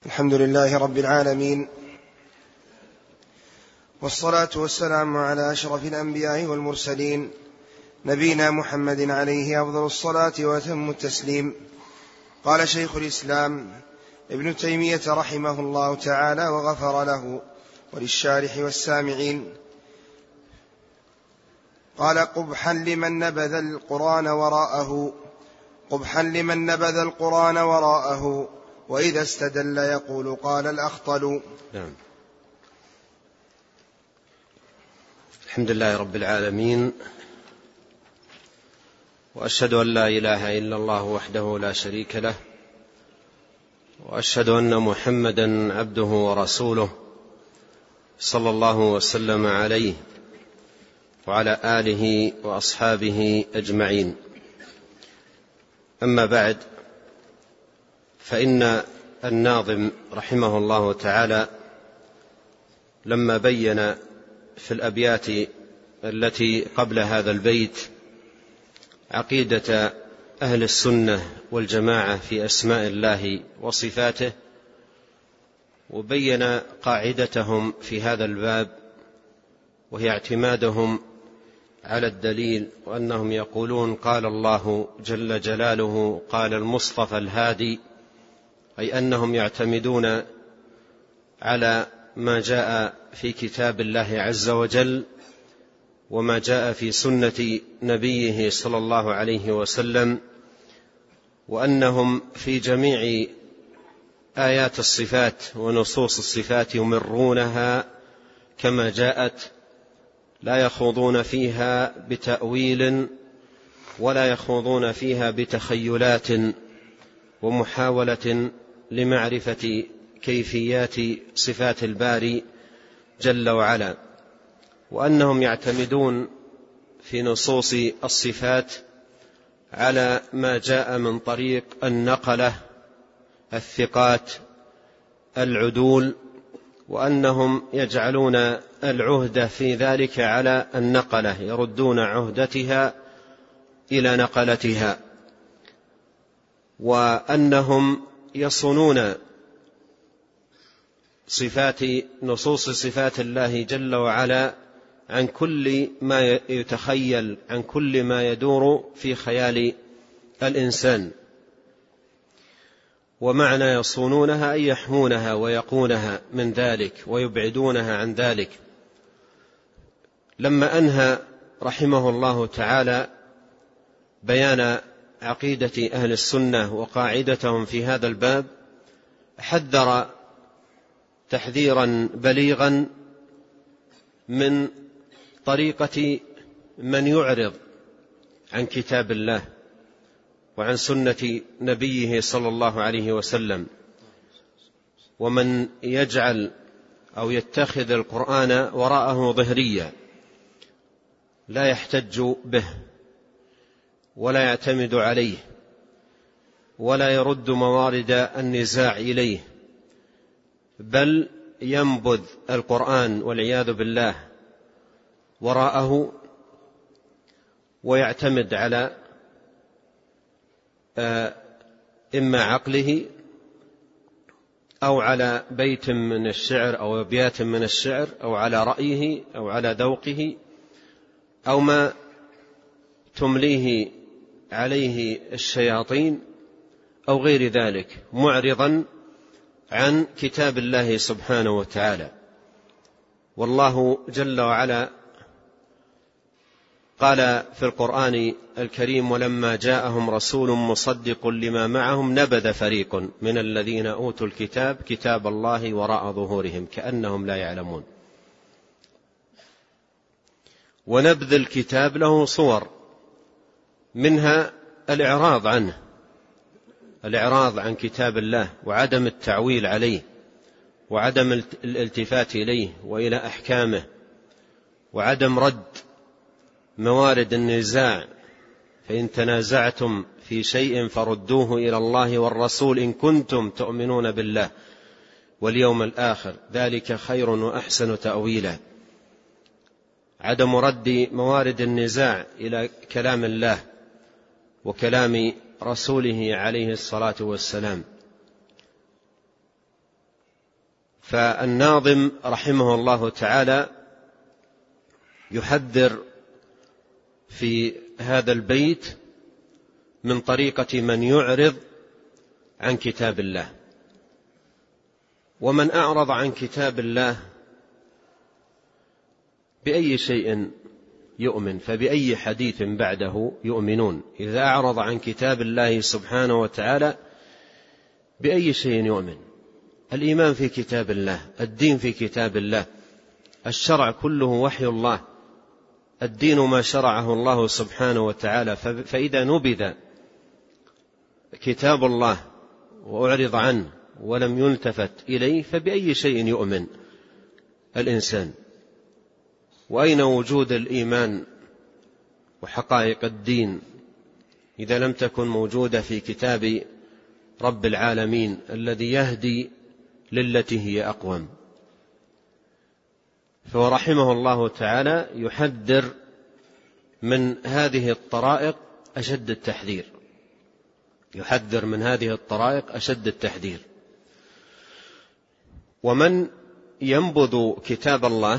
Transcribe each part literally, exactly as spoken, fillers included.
الحمد لله رب العالمين، والصلاة والسلام على أشرف الأنبياء والمرسلين، نبينا محمد عليه أفضل الصلاة وأتم التسليم. قال شيخ الإسلام ابن تيمية رحمه الله تعالى وغفر له وللشارح والسامعين، قال: قبحا لمن نبذ القرآن وراءه قبحا لمن نبذ القرآن وراءه وإذا استدل يقول قال الأخطل. نعم. الحمد لله رب العالمين، وأشهد أن لا إله إلا الله وحده لا شريك له، وأشهد أن محمدا عبده ورسوله صلى الله وسلم عليه وعلى آله وأصحابه أجمعين. أما بعد، فإن الناظم رحمه الله تعالى لما بين في الأبيات التي قبل هذا البيت عقيدة أهل السنة والجماعة في أسماء الله وصفاته، وبين قاعدتهم في هذا الباب، وهي اعتمادهم على الدليل، وأنهم يقولون قال الله جل جلاله قال المصطفى الهادي، أي أنهم يعتمدون على ما جاء في كتاب الله عز وجل وما جاء في سنة نبيه صلى الله عليه وسلم، وأنهم في جميع آيات الصفات ونصوص الصفات يمرونها كما جاءت، لا يخوضون فيها بتأويل ولا يخوضون فيها بتخيلات ومحاولة لمعرفة كيفيات صفات الباري جل وعلا، وأنهم يعتمدون في نصوص الصفات على ما جاء من طريق النقلة الثقات العدول، وأنهم يجعلون العهدة في ذلك على النقلة، يردون عهدتها إلى نقلتها، وأنهم يصونون صفات نصوص صفات الله جل وعلا عن كل ما يتخيل، عن كل ما يدور في خيال الإنسان. ومعنى يصونونها أي يحمونها ويقونها من ذلك ويبعدونها عن ذلك. لما أنهى رحمه الله تعالى بيان عقيدة أهل السنة وقاعدتهم في هذا الباب، حذر تحذيرا بليغا من طريقة من يعرض عن كتاب الله وعن سنة نبيه صلى الله عليه وسلم، ومن يجعل أو يتخذ القرآن وراءه ظهريا لا يحتج به ولا يعتمد عليه ولا يرد موارد النزاع إليه، بل ينبذ القرآن والعياذ بالله وراءه ويعتمد على إما عقله أو على بيت من الشعر أو أبيات من الشعر أو على رأيه أو على ذوقه أو ما تمليه عليه الشياطين أو غير ذلك، معرضا عن كتاب الله سبحانه وتعالى. والله جل وعلا قال في القرآن الكريم: ولما جاءهم رسول مصدق لما معهم نبذ فريق من الذين أوتوا الكتاب كتاب الله وراء ظهورهم كأنهم لا يعلمون. ونبذ الكتاب له صور، منها الإعراض عنه، الإعراض عن كتاب الله وعدم التعويل عليه وعدم الالتفات إليه وإلى أحكامه، وعدم رد موارد النزاع، فإن تنازعتم في شيء فردوه إلى الله والرسول إن كنتم تؤمنون بالله واليوم الآخر ذلك خير وأحسن تأويلا. عدم رد موارد النزاع إلى كلام الله وكلام رسوله عليه الصلاة والسلام. فالناظم رحمه الله تعالى يحذر في هذا البيت من طريقة من يعرض عن كتاب الله. ومن أعرض عن كتاب الله بأي شيء يؤمن، فبأي حديث بعده يؤمنون؟ إذا أعرض عن كتاب الله سبحانه وتعالى بأي شيء يؤمن؟ الإيمان في كتاب الله، الدين في كتاب الله، الشرع كله وحي الله، الدين ما شرعه الله سبحانه وتعالى. فإذا نبذ كتاب الله وأعرض عنه ولم يلتفت إليه فبأي شيء يؤمن الإنسان؟ وأين وجود الإيمان وحقائق الدين إذا لم تكن موجودة في كتاب رب العالمين الذي يهدي للتي هي أقوم؟ فرحمه الله تعالى يحذر من هذه الطرائق أشد التحذير، يحذر من هذه الطرائق أشد التحذير. ومن ينبذ كتاب الله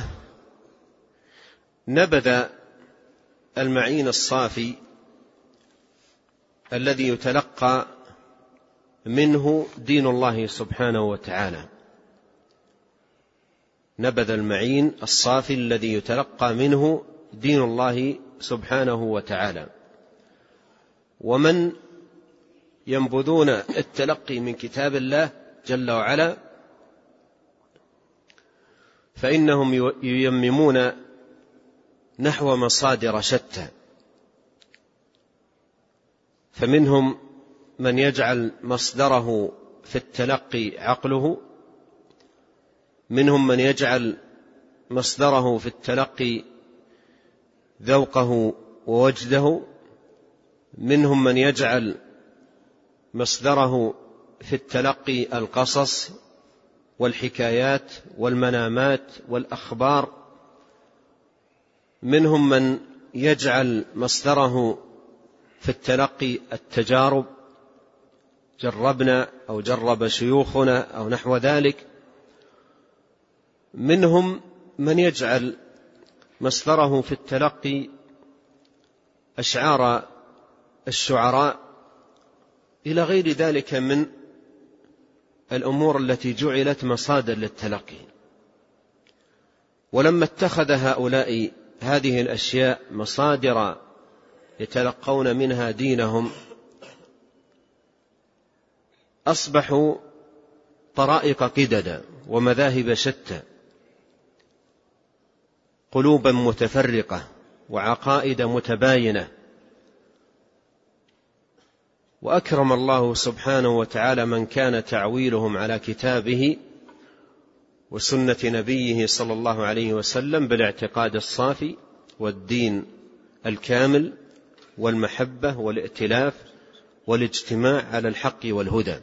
نبذ المعين الصافي الذي يتلقى منه دين الله سبحانه وتعالى، نبذ المعين الصافي الذي يتلقى منه دين الله سبحانه وتعالى. ومن ينبذون التلقي من كتاب الله جل وعلا فإنهم ييممون نحو مصادر شتى، فمنهم من يجعل مصدره في التلقي عقله، منهم من يجعل مصدره في التلقي ذوقه ووجده، منهم من يجعل مصدره في التلقي القصص والحكايات والمنامات والأخبار، منهم من يجعل مصدره في التلقي التجارب، جربنا أو جرب شيوخنا أو نحو ذلك، منهم من يجعل مصدره في التلقي أشعار الشعراء إلى غير ذلك من الأمور التي جعلت مصادر للتلقي. ولما اتخذ هؤلاء هذه الأشياء مصادر يتلقون منها دينهم أصبحوا طرائق قددا ومذاهب شتى، قلوبا متفرقة وعقائد متباينة. وأكرم الله سبحانه وتعالى من كان تعويلهم على كتابه وسنة نبيه صلى الله عليه وسلم بالاعتقاد الصافي والدين الكامل والمحبة والائتلاف والاجتماع على الحق والهدى.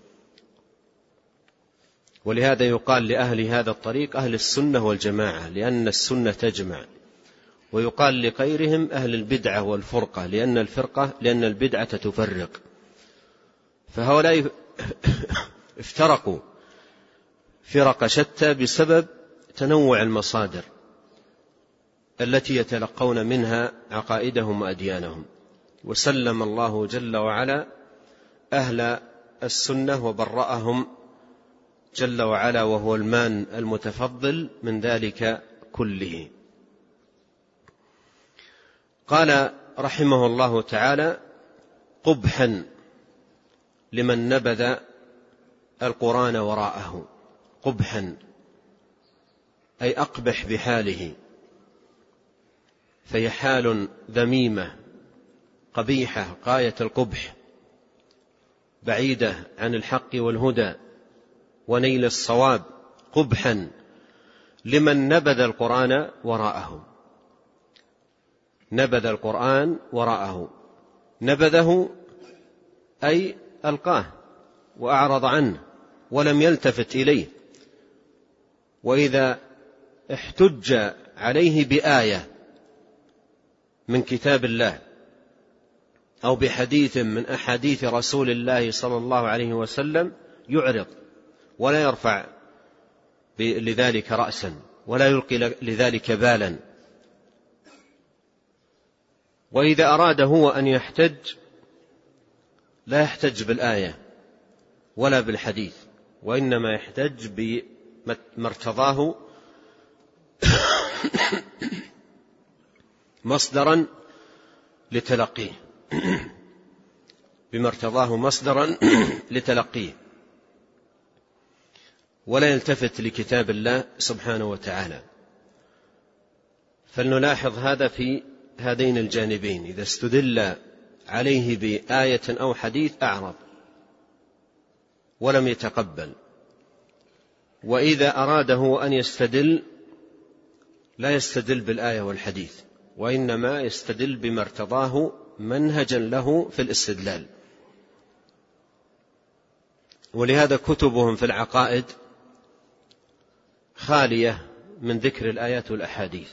ولهذا يقال لأهل هذا الطريق أهل السنة والجماعة لأن السنة تجمع، ويقال لغيرهم أهل البدعة والفرقة لأن الفرقة لأن البدعة تفرق. فهؤلاء افترقوا فرق شتى بسبب تنوع المصادر التي يتلقون منها عقائدهم وأديانهم. وسلم الله جل وعلا أهل السنة وبرأهم جل وعلا وهو المان المتفضل من ذلك كله. قال رحمه الله تعالى: قبحا لمن نبذ القرآن وراءه. قبحا أي أقبح بحاله، فهي حال ذميمة قبيحة غاية القبح، بعيدة عن الحق والهدى ونيل الصواب. قبحا لمن نبذ القرآن وراءه، نبذ القرآن وراءه، نبذه أي ألقاه وأعرض عنه ولم يلتفت إليه. وإذا احتج عليه بآية من كتاب الله أو بحديث من أحاديث رسول الله صلى الله عليه وسلم يعرض ولا يرفع لذلك رأسا ولا يلقي لذلك بالا. وإذا أراد هو أن يحتج لا يحتج بالآية ولا بالحديث، وإنما يحتج بما ارتضاه مصدرا لتلقيه بما ارتضاه مصدرا لتلقيه ولا يلتفت لكتاب الله سبحانه وتعالى. فلنلاحظ هذا في هذين الجانبين: إذا استدل عليه بآية أو حديث أعرض ولم يتقبل، وإذا أراده أن يستدل لا يستدل بالآية والحديث، وإنما يستدل بما ارتضاه منهجا له في الاستدلال. ولهذا كتبهم في العقائد خالية من ذكر الآيات والأحاديث.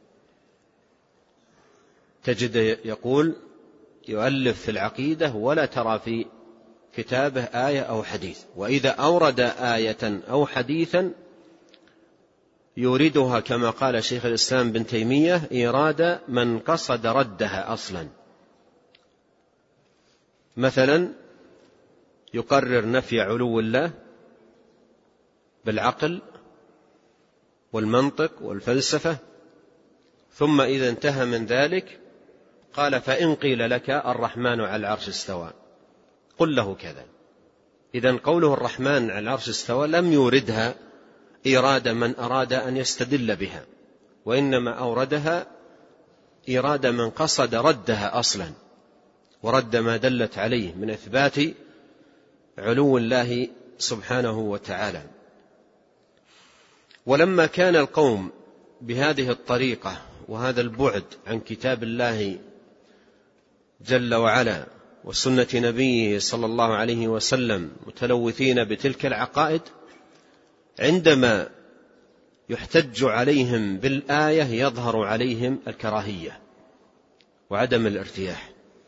تجد يقول يؤلف في العقيدة ولا ترى في كتابه آية أو حديث، وإذا أورد آية أو حديثا يوردها كما قال شيخ الإسلام بن تيمية إيراد من قصد ردها أصلا. مثلا يقرر نفي علو الله بالعقل والمنطق والفلسفة، ثم إذا انتهى من ذلك قال: فإن قيل لك الرحمن على العرش استوى قل له كذا. إذن قوله الرحمن على العرش استوى لم يوردها إيراد من أراد أن يستدل بها، وإنما أوردها إيراد من قصد ردها أصلا ورد ما دلت عليه من إثبات علو الله سبحانه وتعالى. ولما كان القوم بهذه الطريقة وهذا البعد عن كتاب الله جل وعلا وسنة نبيه صلى الله عليه وسلم متلوثين بتلك العقائد، عندما يحتج عليهم بالآية يظهر عليهم الكراهية وعدم الارتياح.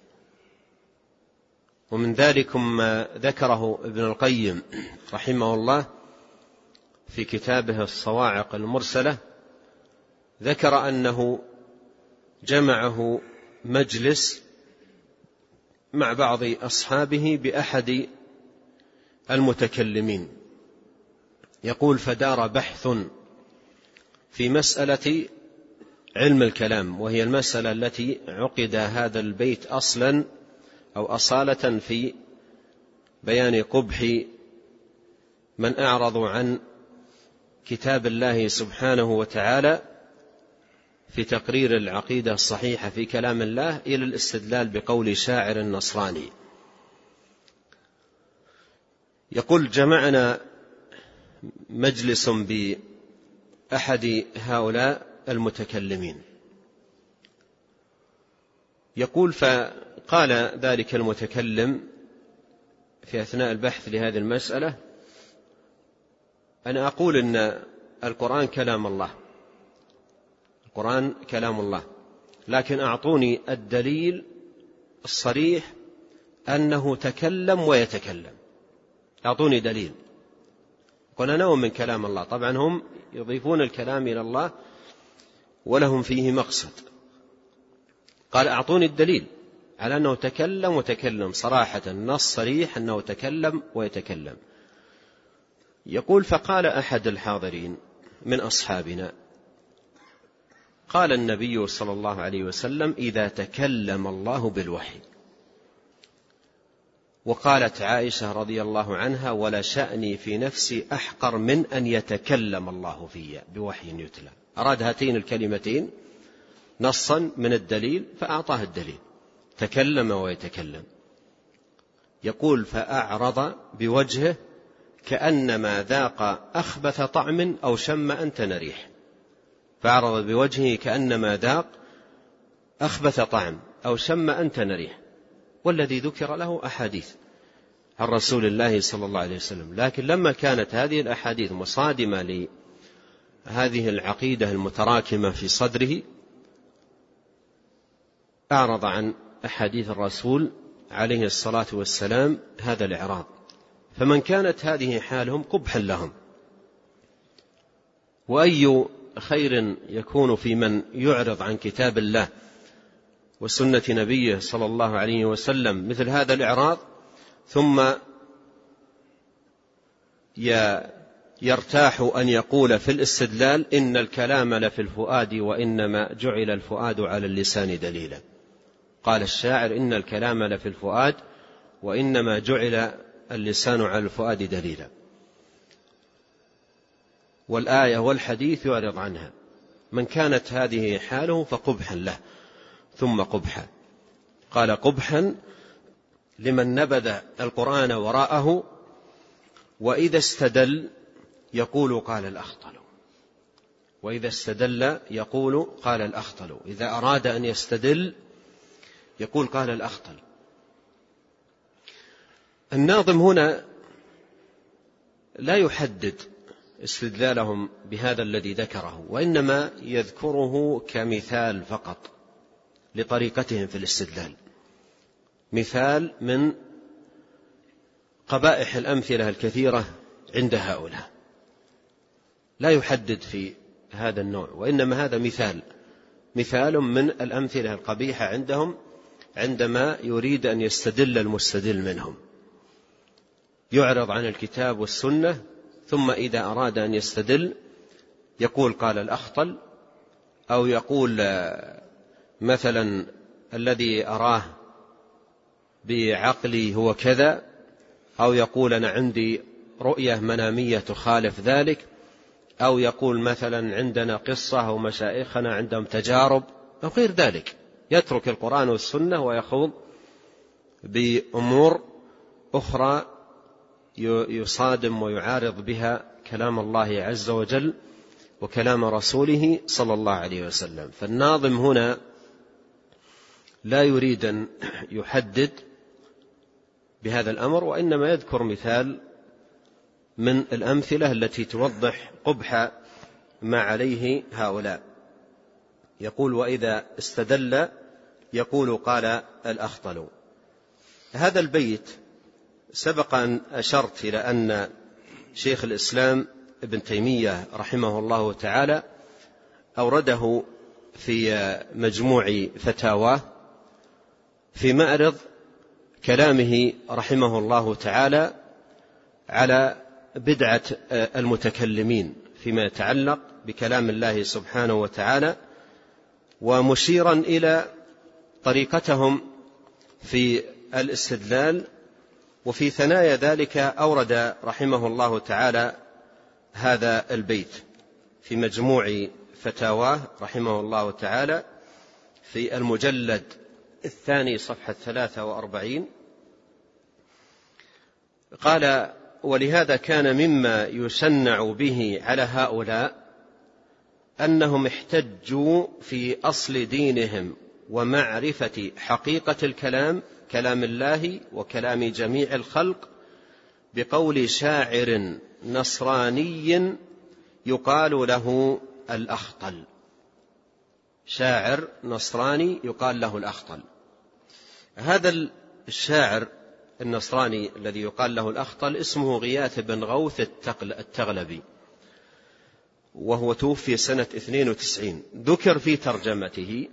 ومن ذلك ما ذكره ابن القيم رحمه الله في كتابه الصواعق المرسلة، ذكر أنه جمعه مجلس مع بعض أصحابه بأحد المتكلمين، يقول: فدار بحث في مسألة علم الكلام، وهي المسألة التي عقد هذا البيت أصلا أو أصالة في بيان قبح من أعرضوا عن كتاب الله سبحانه وتعالى في تقرير العقيدة الصحيحة في كلام الله إلى الاستدلال بقول شاعر نصراني. يقول: جمعنا مجلس بأحد هؤلاء المتكلمين، يقول: فقال ذلك المتكلم في أثناء البحث لهذه المسألة: أنا أقول إن القرآن كلام الله، القرآن كلام الله، لكن أعطوني الدليل الصريح أنه تكلم ويتكلم، أعطوني دليل. قلنا نوع من كلام الله، طبعا هم يضيفون الكلام إلى الله ولهم فيه مقصد. قال: أعطوني الدليل على أنه تكلم وتكلم صراحة، النص صريح أنه تكلم ويتكلم. يقول: فقال أحد الحاضرين من أصحابنا: قال النبي صلى الله عليه وسلم: إذا تكلم الله بالوحي. وقالت عائشة رضي الله عنها: ولا شأني في نفسي أحقر من أن يتكلم الله في بوحي يتلى. أراد هاتين الكلمتين نصا من الدليل فأعطاه الدليل، تكلم ويتكلم. يقول: فأعرض بوجهه كأنما ذاق أخبث طعم أو شم أنتن ريح. فأعرض بوجهه كأنما ذاق أخبث طعم أو شم أنتن ريح، والذي ذكر له أحاديث عن رسول الله صلى الله عليه وسلم. لكن لما كانت هذه الأحاديث مصادمة لهذه العقيدة المتراكمة في صدره أعرض عن أحاديث الرسول عليه الصلاة والسلام هذا الإعراض. فمن كانت هذه حالهم قبحا لهم، وأي خير يكون في من يعرض عن كتاب الله وسنة نبيه صلى الله عليه وسلم مثل هذا الإعراض، ثم يرتاح أن يقول في الاستدلال إن الكلام لفي الفؤاد وإنما جعل الفؤاد على اللسان دليلا. قال الشاعر إن الكلام لفي الفؤاد وإنما جعل اللسان على الفؤاد دليلا، والآية والحديث يعرض عنها. من كانت هذه حاله فقبحا له ثم قبحا. قال قبحا لمن نبذ القرآن وراءه وإذا استدل يقول قال الأخطل، وإذا استدل يقول قال الأخطل، إذا أراد أن يستدل يقول قال الأخطل. الناظم هنا لا يحدد استدلالهم بهذا الذي ذكره، وإنما يذكره كمثال فقط لطريقتهم في الاستدلال، مثال من قبائح الأمثلة الكثيرة عند هؤلاء. لا يحدد في هذا النوع، وإنما هذا مثال مثال من الأمثلة القبيحة عندهم عندما يريد أن يستدل المستدل منهم. يعرض عن الكتاب والسنة، ثم إذا أراد أن يستدل يقول قال الأخطل، أو يقول مثلا الذي أراه بعقلي هو كذا، أو يقول أنا عندي رؤية منامية تخالف ذلك، أو يقول مثلا عندنا قصة أو مشايخنا عندهم تجارب أو غير ذلك. يترك القرآن والسنة ويخوض بأمور أخرى يصادم ويعارض بها كلام الله عز وجل وكلام رسوله صلى الله عليه وسلم. فالناظم هنا لا يريد أن يحدد بهذا الأمر، وإنما يذكر مثال من الأمثلة التي توضح قبح ما عليه هؤلاء. يقول وإذا استدل يقول قال الأخطل. هذا البيت سبق أن أشرت إلى أن شيخ الإسلام ابن تيمية رحمه الله تعالى أورده في مجموع فتاواه في معرض كلامه رحمه الله تعالى على بدعة المتكلمين فيما يتعلق بكلام الله سبحانه وتعالى، ومشيرا إلى طريقتهم في الاستدلال. وفي ثنايا ذلك أورد رحمه الله تعالى هذا البيت في مجموع فتاواه رحمه الله تعالى في المجلد الثاني صفحة ثلاثة وأربعين. قال ولهذا كان مما يشنع به على هؤلاء أنهم احتجوا في أصل دينهم ومعرفة حقيقة الكلام كلام الله وكلام جميع الخلق بقول شاعر نصراني يقال له الأخطل. شاعر نصراني يقال له الأخطل. هذا الشاعر النصراني الذي يقال له الأخطل اسمه غياث بن غوث التغلبي، وهو توفي سنة اثنين وتسعين. ذكر في ترجمته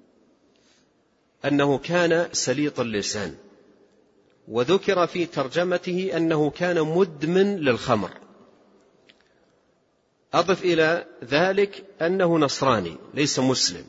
أنه كان سليط اللسان، وذكر في ترجمته أنه كان مدمن للخمر. أضف إلى ذلك أنه نصراني ليس مسلم.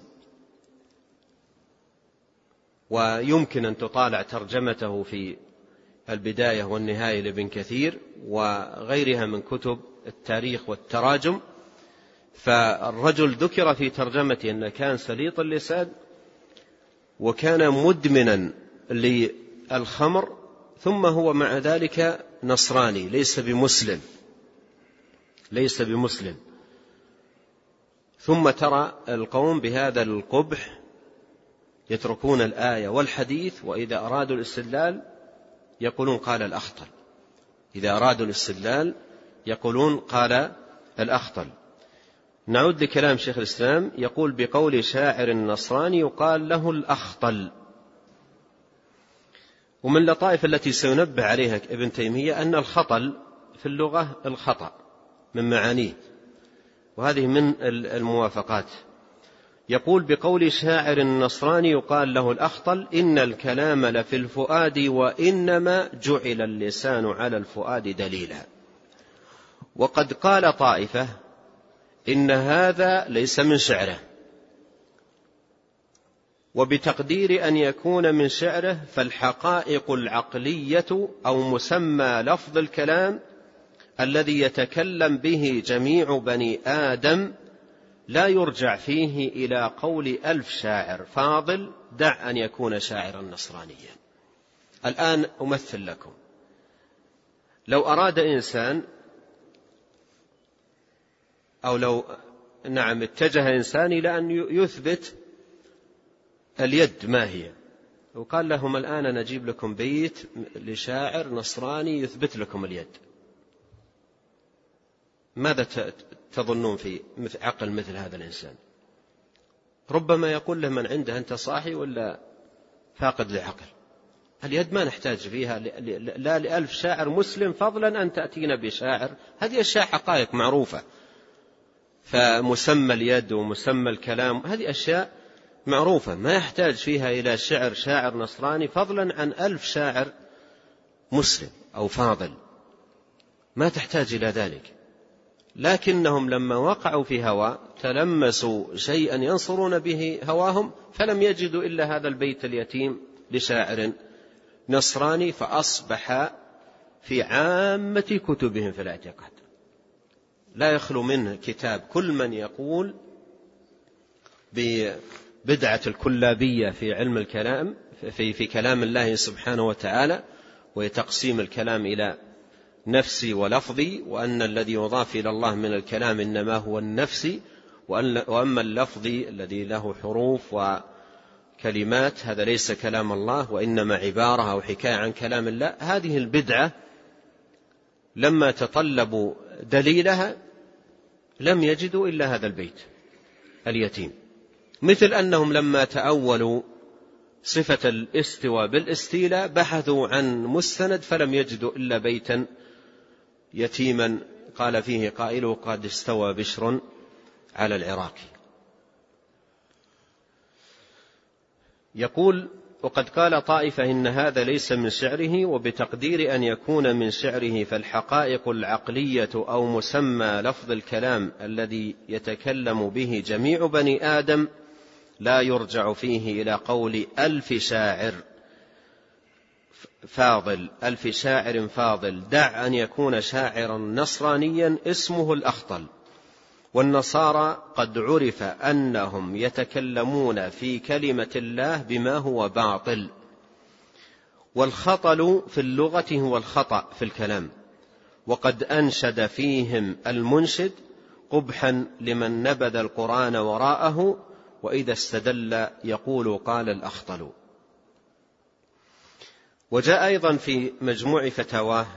ويمكن أن تطالع ترجمته في البداية والنهاية لابن كثير وغيرها من كتب التاريخ والتراجم. فالرجل ذكر في ترجمته أنه كان سليط اللسان وكان مدمنا للخمر، ثم هو مع ذلك نصراني ليس بمسلم ليس بمسلم ثم ترى القوم بهذا القبح يتركون الآية والحديث، وإذا أرادوا الاستدلال يقولون قال الأخطل. إذا أرادوا الاستدلال يقولون قال الأخطل. نعود لكلام شيخ الإسلام، يقول بقول شاعر نصراني يقال له الأخطل. ومن اللطائف التي سينبه عليها ابن تيمية أن الخطل في اللغة الخطأ من معانيه، وهذه من الموافقات. يقول بقول شاعر نصراني يقال له الأخطل: إن الكلام لفي الفؤاد وإنما جعل اللسان على الفؤاد دليلا. وقد قال طائفة إن هذا ليس من شعره، وبتقدير أن يكون من شعره فالحقائق العقلية أو مسمى لفظ الكلام الذي يتكلم به جميع بني آدم لا يرجع فيه إلى قول ألف شاعر فاضل دع أن يكون شاعرا نصرانيا. الآن أمثل لكم: لو أراد إنسان أو لو نعم اتجه إنسان إلى أن يثبت اليد ما هي، وقال لهم الآن نجيب لكم بيت لشاعر نصراني يثبت لكم اليد، ماذا تظنون في عقل مثل هذا الإنسان؟ ربما يقول له من عنده: أنت صاحي ولا فاقد لعقل؟ اليد ما نحتاج فيها لا لألف شاعر مسلم، فضلا أن تأتينا بشاعر. هذه أشياء حقائق معروفة، فمسمى اليد ومسمى الكلام هذه أشياء معروفة ما يحتاج فيها إلى شعر شاعر نصراني، فضلا عن ألف شاعر مسلم أو فاضل، ما تحتاج إلى ذلك. لكنهم لما وقعوا في هوى تلمسوا شيئا ينصرون به هواهم، فلم يجدوا إلا هذا البيت اليتيم لشاعر نصراني، فأصبح في عامة كتبهم في الاعتقاد لا يخلو منه كتاب كل من يقول ببدعة الكلابية في علم الكلام في, في كلام الله سبحانه وتعالى، وتقسيم الكلام إلى نفسي ولفظي، وأن الذي يضاف إلى الله من الكلام إنما هو النفسي، وأما اللفظي الذي له حروف وكلمات هذا ليس كلام الله وإنما عبارة أو حكاية عن كلام الله. هذه البدعة لما تطلبوا دليلها لم يجدوا إلا هذا البيت اليتيم، مثل أنهم لما تأولوا صفة الاستواء بالاستيلاء بحثوا عن مستند فلم يجدوا إلا بيتا يتيما قال فيه قائله: قد استوى بشر على العراق. يقول: وقد قال طائفة إن هذا ليس من شعره، وبتقدير أن يكون من شعره فالحقائق العقلية أو مسمى لفظ الكلام الذي يتكلم به جميع بني آدم لا يرجع فيه إلى قول ألف شاعر فاضل ألف شاعر فاضل دع أن يكون شاعرا نصرانيا اسمه الأخطل. والنصارى قد عرف أنهم يتكلمون في كلمة الله بما هو باطل، والخطل في اللغة هو الخطأ في الكلام، وقد أنشد فيهم المنشد قبحا لمن نبذ القرآن وراءه، وإذا استدل يقول قال الأخطل. وجاء أيضا في مجموع فتاواه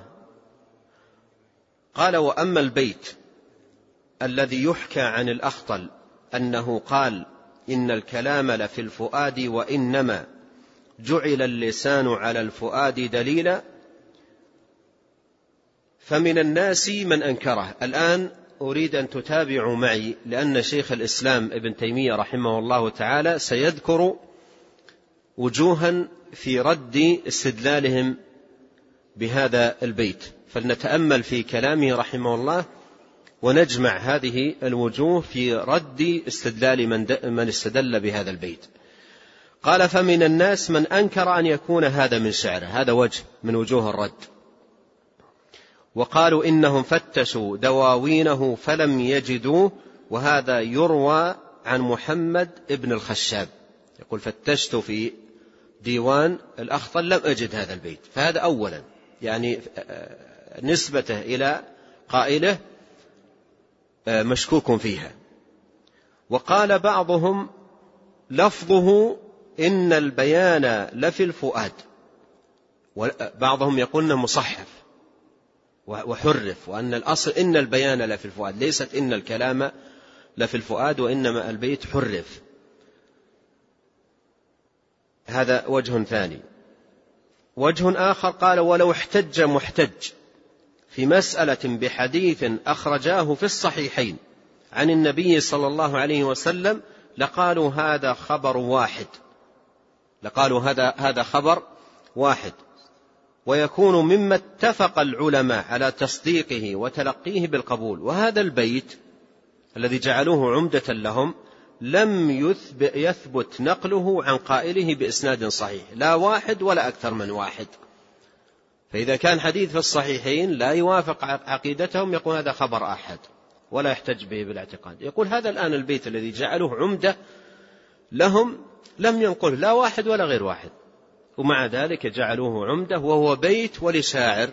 قال: وأما البيت الذي يحكى عن الأخطل أنه قال: إن الكلام لفي الفؤاد وإنما جعل اللسان على الفؤاد دليلا، فمن الناس من أنكره. الآن أريد أن تتابعوا معي، لأن شيخ الإسلام ابن تيمية رحمه الله تعالى سيذكر وجوها في رد استدلالهم بهذا البيت، فلنتأمل في كلامه رحمه الله ونجمع هذه الوجوه في رد استدلال من استدل بهذا البيت. قال: فمن الناس من أنكر أن يكون هذا من شعره، هذا وجه من وجوه الرد، وقالوا إنهم فتشوا دواوينه فلم يجدوه، وهذا يروى عن محمد ابن الخشاب يقول: فتشت في ديوان الأخطل لم أجد هذا البيت. فهذا أولا يعني نسبته إلى قائله مشكوك فيها. وقال بعضهم لفظه إن البيان لفي الفؤاد، وبعضهم يقولون مصحف وحرف، وأن الأصل إن البيان لفي الفؤاد، ليست إن الكلام لفي الفؤاد وإنما البيت حرف. هذا وجه ثاني. وجه آخر قال: ولو احتج محتج في مسألة بحديث أخرجاه في الصحيحين عن النبي صلى الله عليه وسلم لقالوا هذا خبر واحد، لقالوا هذا هذا خبر واحد، ويكون مما اتفق العلماء على تصديقه وتلقيه بالقبول. وهذا البيت الذي جعلوه عمدة لهم لم يثبت نقله عن قائله بإسناد صحيح، لا واحد ولا أكثر من واحد. فإذا كان حديث في الصحيحين لا يوافق عقيدتهم يقول هذا خبر أحد ولا يحتج به بالاعتقاد. يقول هذا الآن البيت الذي جعلوه عمدة لهم لم ينقل لا واحد ولا غير واحد، ومع ذلك جعلوه عمدة وهو بيت ولشاعر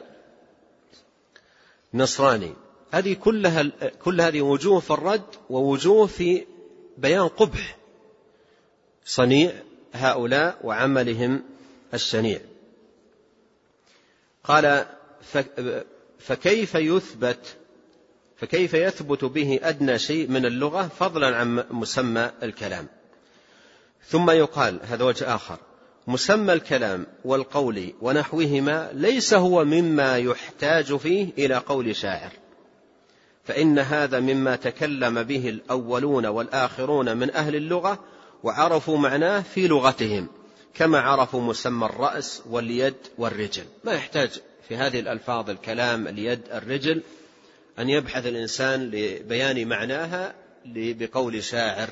نصراني. هذه كلها كل هذه وجوه في الرد ووجوه في بيان قبح صنيع هؤلاء وعملهم الشنيع. قال فكيف يثبت فكيف يثبت به أدنى شيء من اللغة فضلا عن مسمى الكلام. ثم يقال هذا وجه آخر: مسمى الكلام والقول ونحوهما ليس هو مما يحتاج فيه إلى قول شاعر، فإن هذا مما تكلم به الأولون والآخرون من أهل اللغة وعرفوا معناه في لغتهم، كما عرفوا مسمى الرأس واليد والرجل. ما يحتاج في هذه الألفاظ الكلام اليد الرجل أن يبحث الإنسان لبيان معناها بقول شاعر.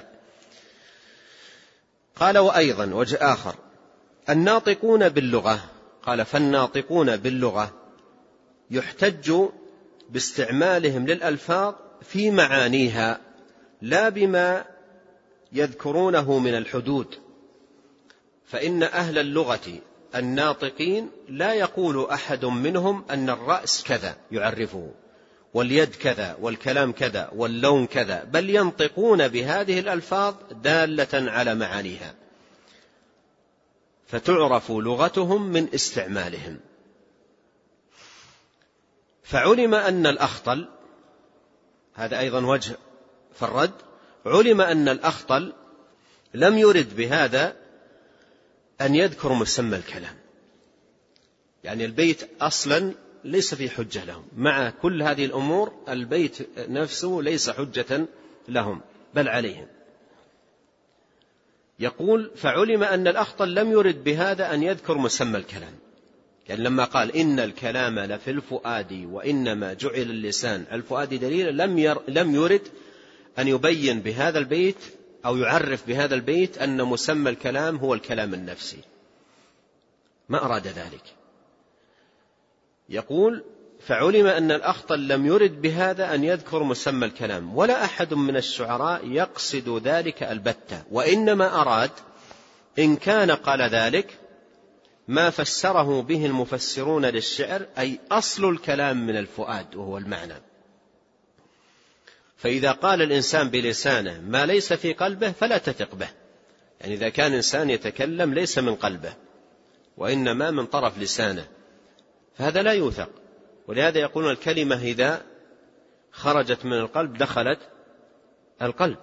قال وأيضا وجه آخر: الناطقون باللغة، قال فالناطقون باللغة يحتج باستعمالهم للألفاظ في معانيها لا بما يذكرونه من الحدود، فإن أهل اللغة الناطقين لا يقول أحد منهم أن الرأس كذا يعرفه واليد كذا والكلام كذا واللون كذا، بل ينطقون بهذه الألفاظ دالة على معانيها، فتعرف لغتهم من استعمالهم. فعلم أن الأخطل، هذا أيضا وجه في الرد، علم أن الأخطل لم يرد بهذا أن يذكر مسمى الكلام، يعني البيت أصلا ليس في حجة لهم، مع كل هذه الأمور البيت نفسه ليس حجة لهم بل عليهم. يقول فعلم أن الأخطل لم يرد بهذا أن يذكر مسمى الكلام، يعني لما قال إن الكلام لفي الفؤاد وإنما جعل اللسان الفؤاد دليلا، لم, ير لم يرد أن يبين بهذا البيت أو يعرف بهذا البيت أن مسمى الكلام هو الكلام النفسي، ما أراد ذلك. يقول فعلم أن الأخطل لم يرد بهذا أن يذكر مسمى الكلام، ولا أحد من الشعراء يقصد ذلك البتة، وإنما أراد إن كان قال ذلك ما فسره به المفسرون للشعر، أي أصل الكلام من الفؤاد وهو المعنى. فإذا قال الإنسان بلسانه ما ليس في قلبه فلا تثق به، يعني إذا كان إنسان يتكلم ليس من قلبه وإنما من طرف لسانه فهذا لا يوثق. ولهذا يقولون الكلمة إذا خرجت من القلب دخلت القلب،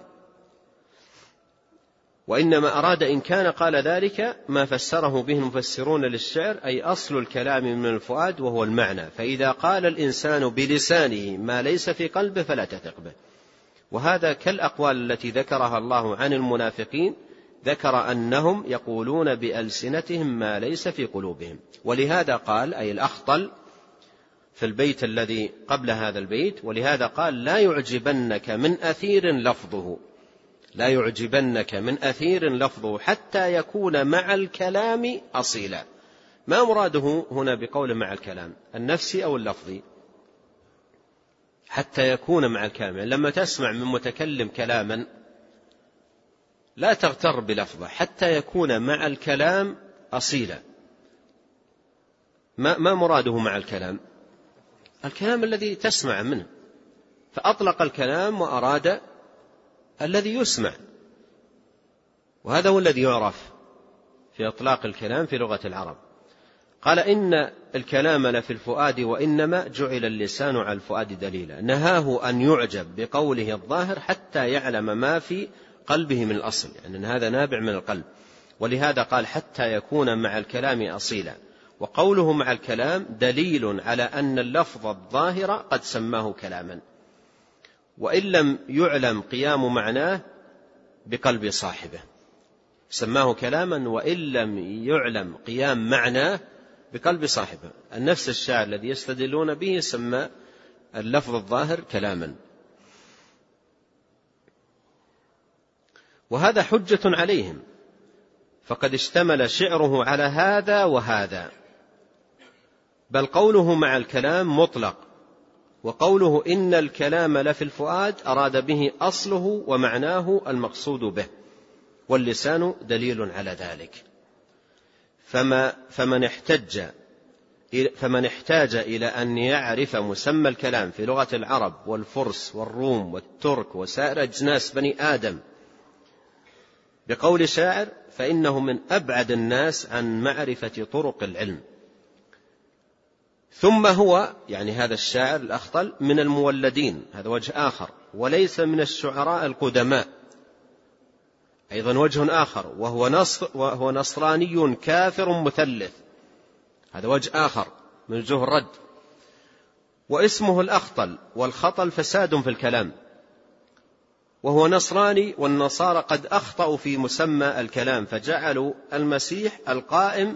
وإنما أراد إن كان قال ذلك ما فسره به المفسرون للشعر، أي أصل الكلام من الفؤاد وهو المعنى. فإذا قال الإنسان بلسانه ما ليس في قلبه فلا تثق به. وهذا كالأقوال التي ذكرها الله عن المنافقين، ذكر أنهم يقولون بألسنتهم ما ليس في قلوبهم. ولهذا قال أي الأخطل في البيت الذي قبل هذا البيت، ولهذا قال لا يعجبنك من أثير لفظه، لا يعجبنك من أثير لفظه حتى يكون مع الكلام أصيلا. ما مراده هنا بقول مع الكلام، النفسي أو اللفظي؟ حتى يكون مع الكلام، يعني لما تسمع من متكلم كلاما لا تغتر بلفظه، حتى يكون مع الكلام أصيلا. ما, ما مراده مع الكلام؟ الكلام الذي تسمع منه، فأطلق الكلام وأراد الذي يسمع، وهذا هو الذي يعرف في إطلاق الكلام في لغة العرب. قال إن الكلام لفي الفؤاد وإنما جعل اللسان على الفؤاد دليلا، نهاه أن يعجب بقوله الظاهر حتى يعلم ما في قلبه من الأصل، يعني أن هذا نابع من القلب. ولهذا قال حتى يكون مع الكلام أصيلا. وقوله مع الكلام دليل على أن اللفظ الظاهر قد سماه كلاما، وإن لم يعلم قيام معناه بقلب صاحبه. سماه كلاما وإن لم يعلم قيام معناه بقلب صاحبه. النفس الشاعر الذي يستدلون به سمى اللفظ الظاهر كلاما، وهذا حجة عليهم، فقد اشتمل شعره على هذا وهذا، بل قوله مع الكلام مطلق، وقوله إن الكلام لفي الفؤاد أراد به أصله ومعناه المقصود به، واللسان دليل على ذلك. فما فمن احتج فمن احتاج إلى أن يعرف مسمى الكلام في لغة العرب والفرس والروم والترك وسائر أجناس بني آدم بقول شاعر فإنه من أبعد الناس عن معرفة طرق العلم. ثم هو يعني هذا الشاعر الأخطل من المولدين، هذا وجه آخر، وليس من الشعراء القدماء، أيضا وجه آخر، وهو, نصر وهو نصراني كافر مثلث، هذا وجه آخر من وجوه الرد. واسمه الأخطل، والخطل فساد في الكلام، وهو نصراني، والنصارى قد أخطأوا في مسمى الكلام فجعلوا المسيح القائم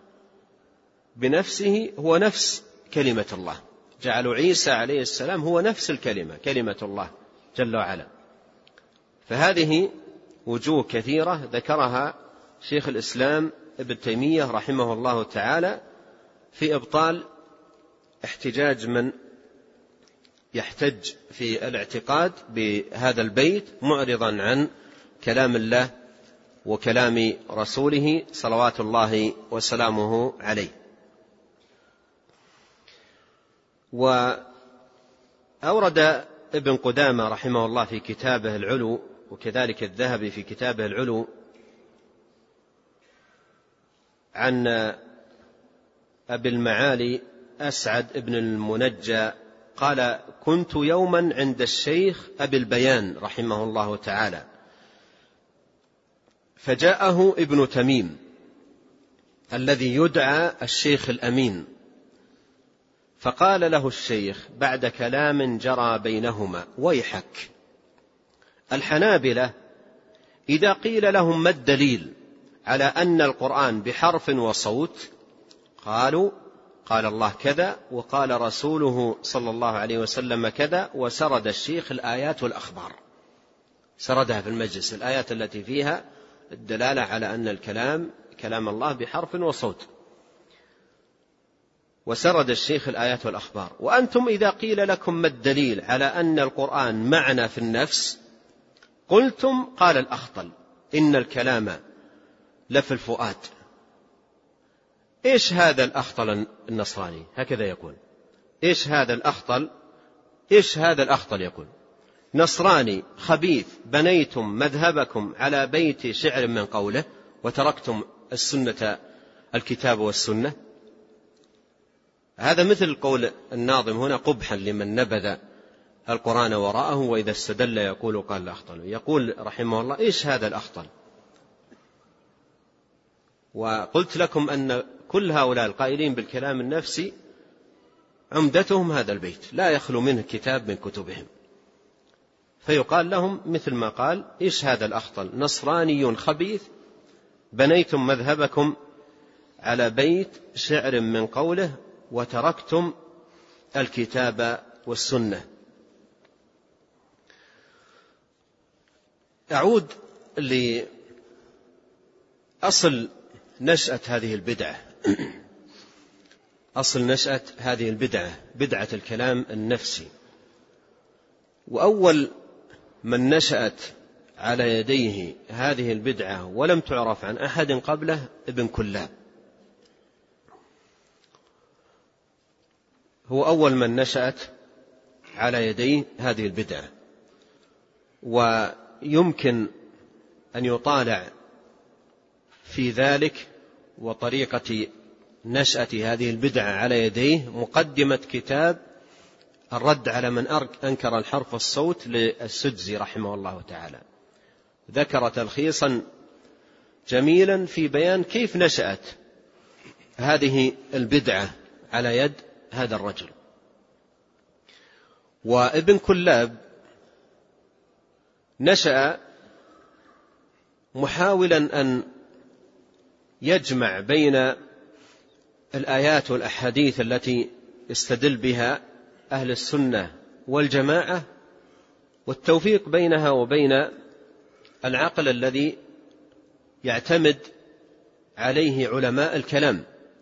بنفسه هو نفس كلمة الله، جعلوا عيسى عليه السلام هو نفس الكلمة، كلمة الله جل وعلا. فهذه وجوه كثيرة ذكرها شيخ الإسلام ابن تيمية رحمه الله تعالى في إبطال احتجاج من يحتج في الاعتقاد بهذا البيت معرضا عن كلام الله وكلام رسوله صلوات الله وسلامه عليه. وأورد ابن قدامة رحمه الله في كتابه العلو، وكذلك الذهبي في كتابه العلو، عن أبي المعالي أسعد ابن المنجى قال كنت يوما عند الشيخ أبي البيان رحمه الله تعالى، فجاءه ابن تميم الذي يدعى الشيخ الأمين، فقال له الشيخ بعد كلام جرى بينهما ويحك، الحنابلة إذا قيل لهم ما الدليل على أن القرآن بحرف وصوت قالوا قال الله كذا وقال رسوله صلى الله عليه وسلم كذا، وسرد الشيخ الآيات والأخبار، سردها في المجلس الآيات التي فيها الدلالة على أن الكلام كلام الله بحرف وصوت، وسرد الشيخ الآيات والأخبار. وأنتم إذا قيل لكم ما الدليل على أن القرآن معنى في النفس قلتم قال الأخطل إن الكلام لفي الفؤاد. إيش هذا الأخطل النصراني؟ هكذا يقول. إيش هذا الأخطل؟ إيش هذا الأخطل يقول نصراني خبيث بنيتم مذهبكم على بيت شعر من قوله وتركتم السنة الكتاب والسنة. هذا مثل قول الناظم هنا قبحا لمن نبذ القرآن وراءه وإذا استدل يقول قال الأخطل. يقول رحمه الله إيش هذا الأخطل؟ وقلت لكم أن كل هؤلاء القائلين بالكلام النفسي عمدتهم هذا البيت لا يخلو منه كتاب من كتبهم، فيقال لهم مثل ما قال إيش هذا الأخطل نصراني خبيث بنيتم مذهبكم على بيت شعر من قوله وتركتم الكتاب والسنة. أعود لأصل نشأة هذه البدعة. أصل نشأة هذه البدعة بدعة الكلام النفسي، وأول من نشأت على يديه هذه البدعة ولم تعرف عن أحد قبله ابن كلاب، هو أول من نشأت على يديه هذه البدعة. ويمكن أن يطالع في ذلك وطريقة نشأة هذه البدعة على يديه مقدمة كتاب الرد على من أنكر الحرف الصوت للسدزي رحمه الله تعالى، ذكر تلخيصا جميلا في بيان كيف نشأت هذه البدعة على يد هذا الرجل. وابن كلاب نشأ محاولا أن يجمع بين الآيات والأحاديث التي يستدل بها أهل السنة والجماعة والتوفيق بينها وبين العقل الذي يعتمد عليه علماء الكلام.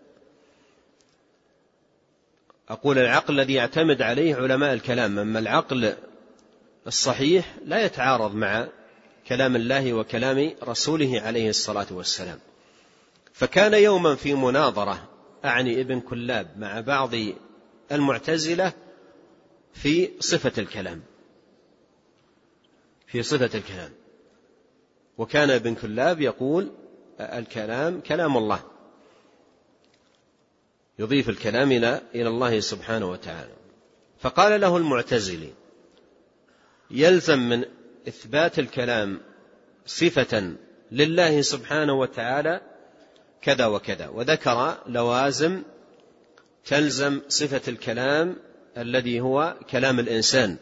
أقول العقل الذي يعتمد عليه علماء الكلام، أما العقل الصحيح لا يتعارض مع كلام الله وكلام رسوله عليه الصلاة والسلام. فكان يوما في مناظرة أعني ابن كلاب مع بعض المعتزلة في صفة الكلام في صفة الكلام وكان ابن كلاب يقول الكلام كلام الله، يضيف الكلام إلى إلى الله سبحانه وتعالى. فقال له المعتزلي يلزم من إثبات الكلام صفة لله سبحانه وتعالى كذا وكذا، وذكر لوازم تلزم صفة الكلام الذي هو كلام الإنسان.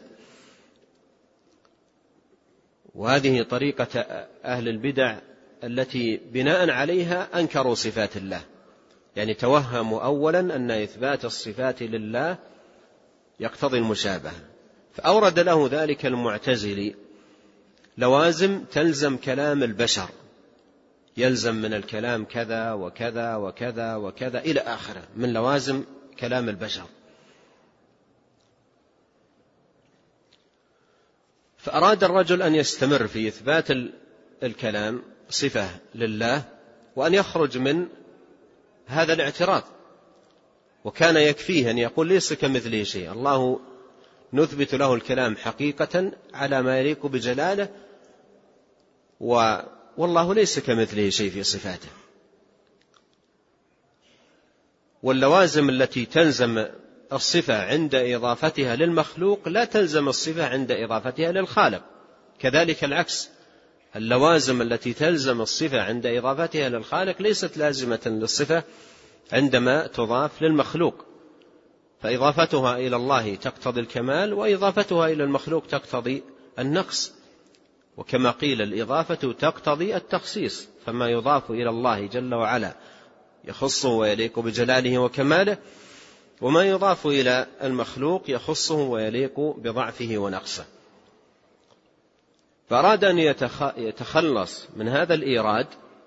وهذه طريقة أهل البدع التي بناء عليها أنكروا صفات الله، يعني توهموا أولا أن إثبات الصفات لله يقتضي المشابهة، فأورد له ذلك المعتزلي لوازم تلزم كلام البشر، يلزم من الكلام كذا وكذا وكذا وكذا إلى آخره من لوازم كلام البشر. فأراد الرجل أن يستمر في إثبات الكلام صفة لله وأن يخرج من هذا الاعتراض، وكان يكفيه أن يقول ليس كمثله شيء، الله نثبت له الكلام حقيقة على ما يليق بجلاله، والله ليس كمثله شيء في صفاته. واللوازم التي تلزم الصفة عند إضافتها للمخلوق لا تلزم الصفة عند إضافتها للخالق، كذلك العكس، اللوازم التي تلزم الصفة عند إضافتها للخالق ليست لازمة للصفة عندما تضاف للمخلوق، فإضافتها إلى الله تقتضي الكمال وإضافتها إلى المخلوق تقتضي النقص. وكما قيل الإضافة تقتضي التخصيص، فما يضاف إلى الله جل وعلا يخصه ويليق بجلاله وكماله، وما يضاف إلى المخلوق يخصه ويليق بضعفه ونقصه. فأراد أن يتخلص من هذا الإيراد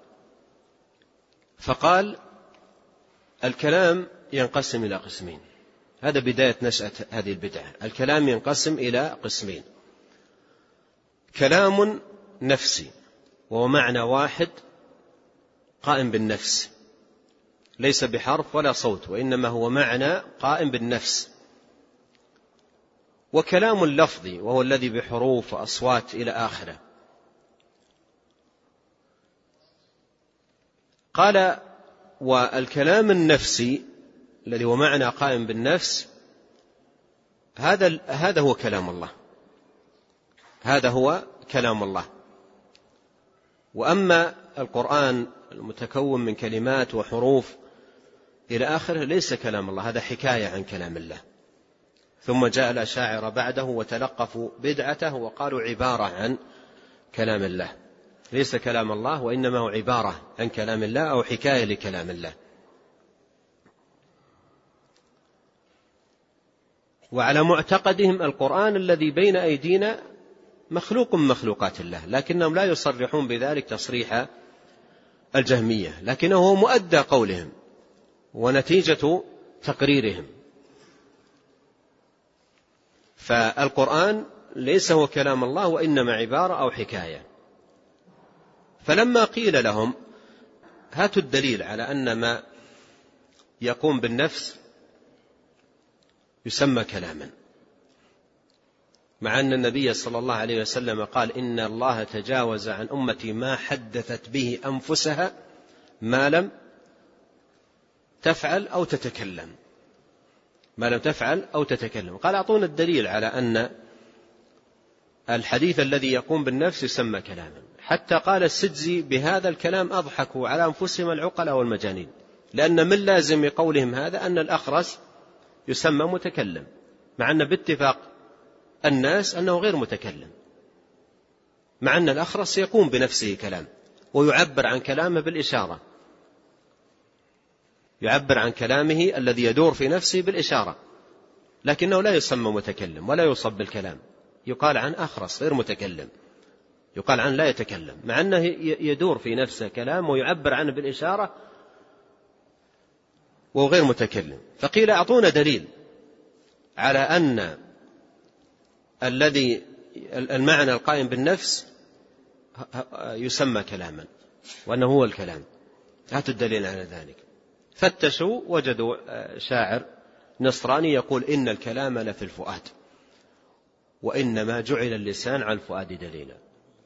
فقال الكلام ينقسم إلى قسمين. هذا بداية نشأة هذه البدعة. الكلام ينقسم إلى قسمين: كلام نفسي وهو معنى واحد قائم بالنفس، ليس بحرف ولا صوت، وإنما هو معنى قائم بالنفس. وكلام لفظي وهو الذي بحروف وأصوات إلى آخره. قال والكلام النفسي الذي هو معنى قائم بالنفس هذا هذا هو كلام الله، هذا هو كلام الله. وأما القرآن المتكون من كلمات وحروف إلى آخره ليس كلام الله، هذا حكاية عن كلام الله. ثم جاء الأشاعرة بعده وتلقفوا بدعته وقالوا عبارة عن كلام الله، ليس كلام الله وإنما هو عبارة عن كلام الله أو حكاية لكلام الله. وعلى معتقدهم القرآن الذي بين أيدينا مخلوق من مخلوقات الله، لكنهم لا يصرحون بذلك تصريح الجهمية، لكنه هو مؤدى قولهم ونتيجة تقريرهم. فالقرآن ليس هو كلام الله وإنما عبارة أو حكاية. فلما قيل لهم هاتوا الدليل على أن ما يقوم بالنفس يسمى كلاما، مع أن النبي صلى الله عليه وسلم قال إن الله تجاوز عن أمتي ما حدثت به أنفسها ما لم تفعل أو تتكلم، ما لم تفعل أو تتكلم. قال أعطونا الدليل على أن الحديث الذي يقوم بالنفس يسمى كلاما. حتى قال السجزي بهذا الكلام أضحكوا على أنفسهم العقلاء والمجانين، لأن من لازم قولهم هذا أن الأخرس يسمى متكلم، مع أن باتفاق الناس أنه غير متكلم. مع أن الأخرس يقوم بنفسه كلام ويعبر عن كلامه بالإشارة، يعبر عن كلامه الذي يدور في نفسه بالإشارة، لكنه لا يسمى متكلم ولا يوصف بالكلام، يقال عن أخرس غير متكلم، يقال عن لا يتكلم، مع أنه يدور في نفسه كلام ويعبر عنه بالإشارة وغير متكلم. فقيل أعطونا دليل على أن الذي المعنى القائم بالنفس يسمى كلاما وأنه هو الكلام، هاتوا الدليل على ذلك. فتشوا وجدوا شاعر نصراني يقول إن الكلام لفي الفؤاد وإنما جعل اللسان على الفؤاد دليلا.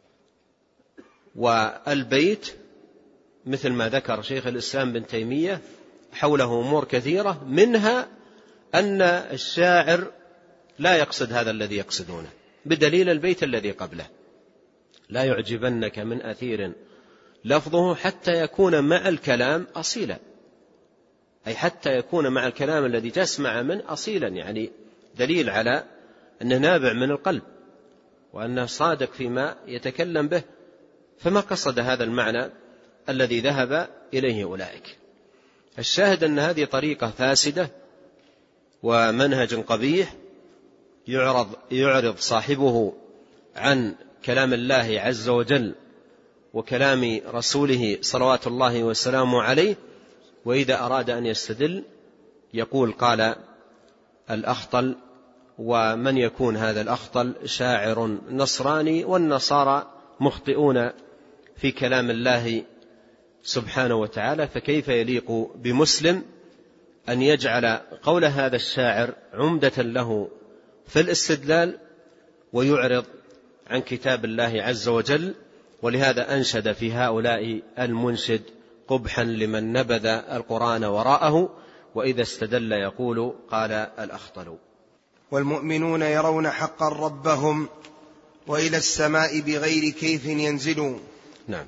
والبيت مثل ما ذكر شيخ الإسلام بن تيمية حوله أمور كثيرة، منها أن الشاعر لا يقصد هذا الذي يقصدونه، بدليل البيت الذي قبله: لا يعجبنك من أثير لفظه حتى يكون مع الكلام أصيلا، أي حتى يكون مع الكلام الذي تسمع منه أصيلا، يعني دليل على أنه نابع من القلب وأنه صادق فيما يتكلم به، فما قصد هذا المعنى الذي ذهب إليه أولئك. الشاهد أن هذه طريقة فاسدة ومنهج قبيح يعرض, يعرض صاحبه عن كلام الله عز وجل وكلام رسوله صلوات الله وسلامه عليه، وإذا أراد أن يستدل يقول قال الأخطل، ومن يكون هذا الأخطل؟ شاعر نصراني، والنصارى مخطئون في كلام الله سبحانه وتعالى، فكيف يليق بمسلم أن يجعل قول هذا الشاعر عمدة له في الاستدلال ويعرض عن كتاب الله عز وجل؟ ولهذا أنشد في هؤلاء المنشد قبحا لمن نبذ القرآن وراءه، وإذا استدل يقول قال الأخطل. والمؤمنون يرون حقا ربهم وإلى السماء بغير كيف ينزلوا. نعم.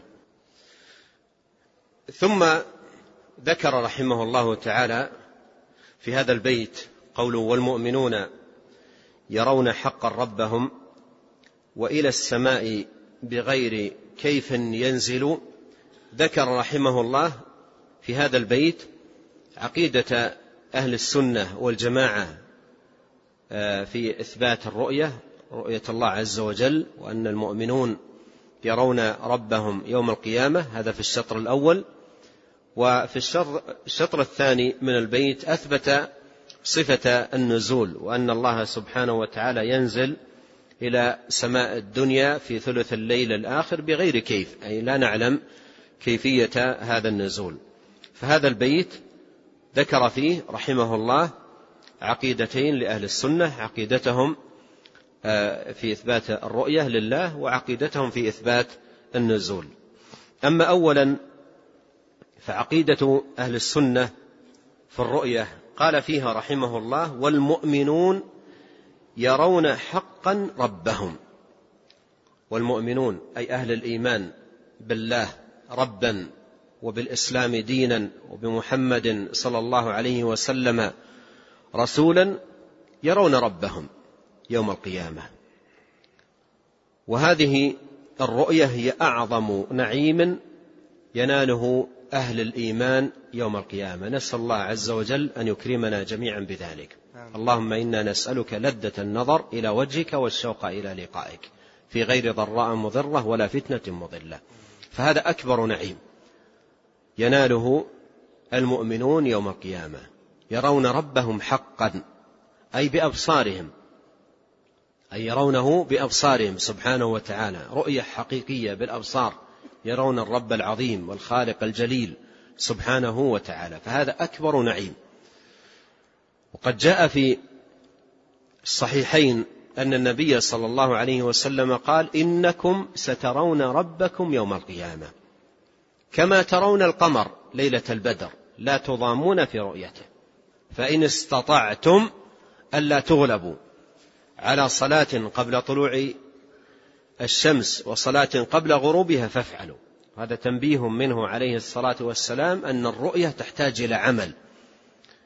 ثم ذكر رحمه الله تعالى في هذا البيت قوله والمؤمنون يرون حقا ربهم وإلى السماء بغير كيف ينزل. ذكر رحمه الله في هذا البيت عقيدة أهل السنة والجماعة في إثبات الرؤية، رؤية الله عز وجل، وأن المؤمنون يرون ربهم يوم القيامة، هذا في الشطر الأول. وفي الشطر الثاني من البيت أثبت صفة النزول، وأن الله سبحانه وتعالى ينزل إلى سماء الدنيا في ثلث الليل الآخر بغير كيف، أي لا نعلم كيفية هذا النزول. فهذا البيت ذكر فيه رحمه الله عقيدتين لأهل السنة: عقيدتهم في إثبات الرؤية لله، وعقيدتهم في إثبات النزول. أما أولا فعقيدة أهل السنة في الرؤية قال فيها رحمه الله والمؤمنون يرون حقا ربهم. والمؤمنون أي أهل الإيمان بالله ربا وبالإسلام دينا وبمحمد صلى الله عليه وسلم رسولا يرون ربهم يوم القيامة. وهذه الرؤية هي أعظم نعيم يناله أهل الإيمان يوم القيامة. نسأل الله عز وجل أن يكرمنا جميعا بذلك. اللهم إنا نسألك لذة النظر إلى وجهك والشوق إلى لقائك في غير ضراء مضرة ولا فتنة مضلة. فهذا أكبر نعيم يناله المؤمنون يوم القيامة، يرون ربهم حقا أي بأبصارهم، أي يرونه بأبصارهم سبحانه وتعالى، رؤية حقيقية بالأبصار، يرون الرب العظيم والخالق الجليل سبحانه وتعالى، فهذا أكبر نعيم. وقد جاء في الصحيحين أن النبي صلى الله عليه وسلم قال إنكم سترون ربكم يوم القيامة كما ترون القمر ليلة البدر لا تضامون في رؤيته، فإن استطعتم ألا تغلبوا على صلاة قبل طلوع الشمس وصلاة قبل غروبها فافعلوا. هذا تنبيه منه عليه الصلاة والسلام أن الرؤية تحتاج إلى عمل،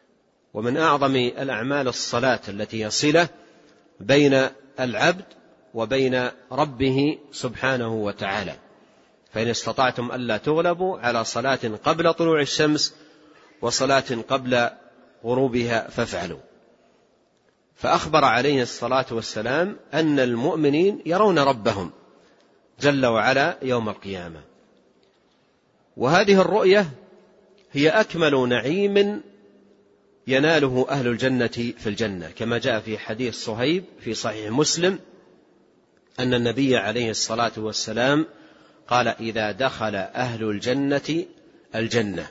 ومن أعظم الأعمال الصلاة التي هي صلة بين العبد وبين ربه سبحانه وتعالى. فإن استطعتم ألا تغلبوا على صلاة قبل طلوع الشمس وصلاة قبل غروبها فافعلوا. فأخبر عليه الصلاة والسلام أن المؤمنين يرون ربهم جل وعلا يوم القيامة، وهذه الرؤية هي أكمل نعيم يناله أهل الجنة في الجنة، كما جاء في حديث صهيب في صحيح مسلم أن النبي عليه الصلاة والسلام قال: إذا دخل أهل الجنة الجنة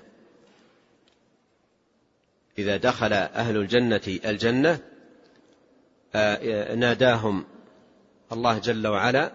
إذا دخل أهل الجنة الجنة ناداهم الله جل وعلا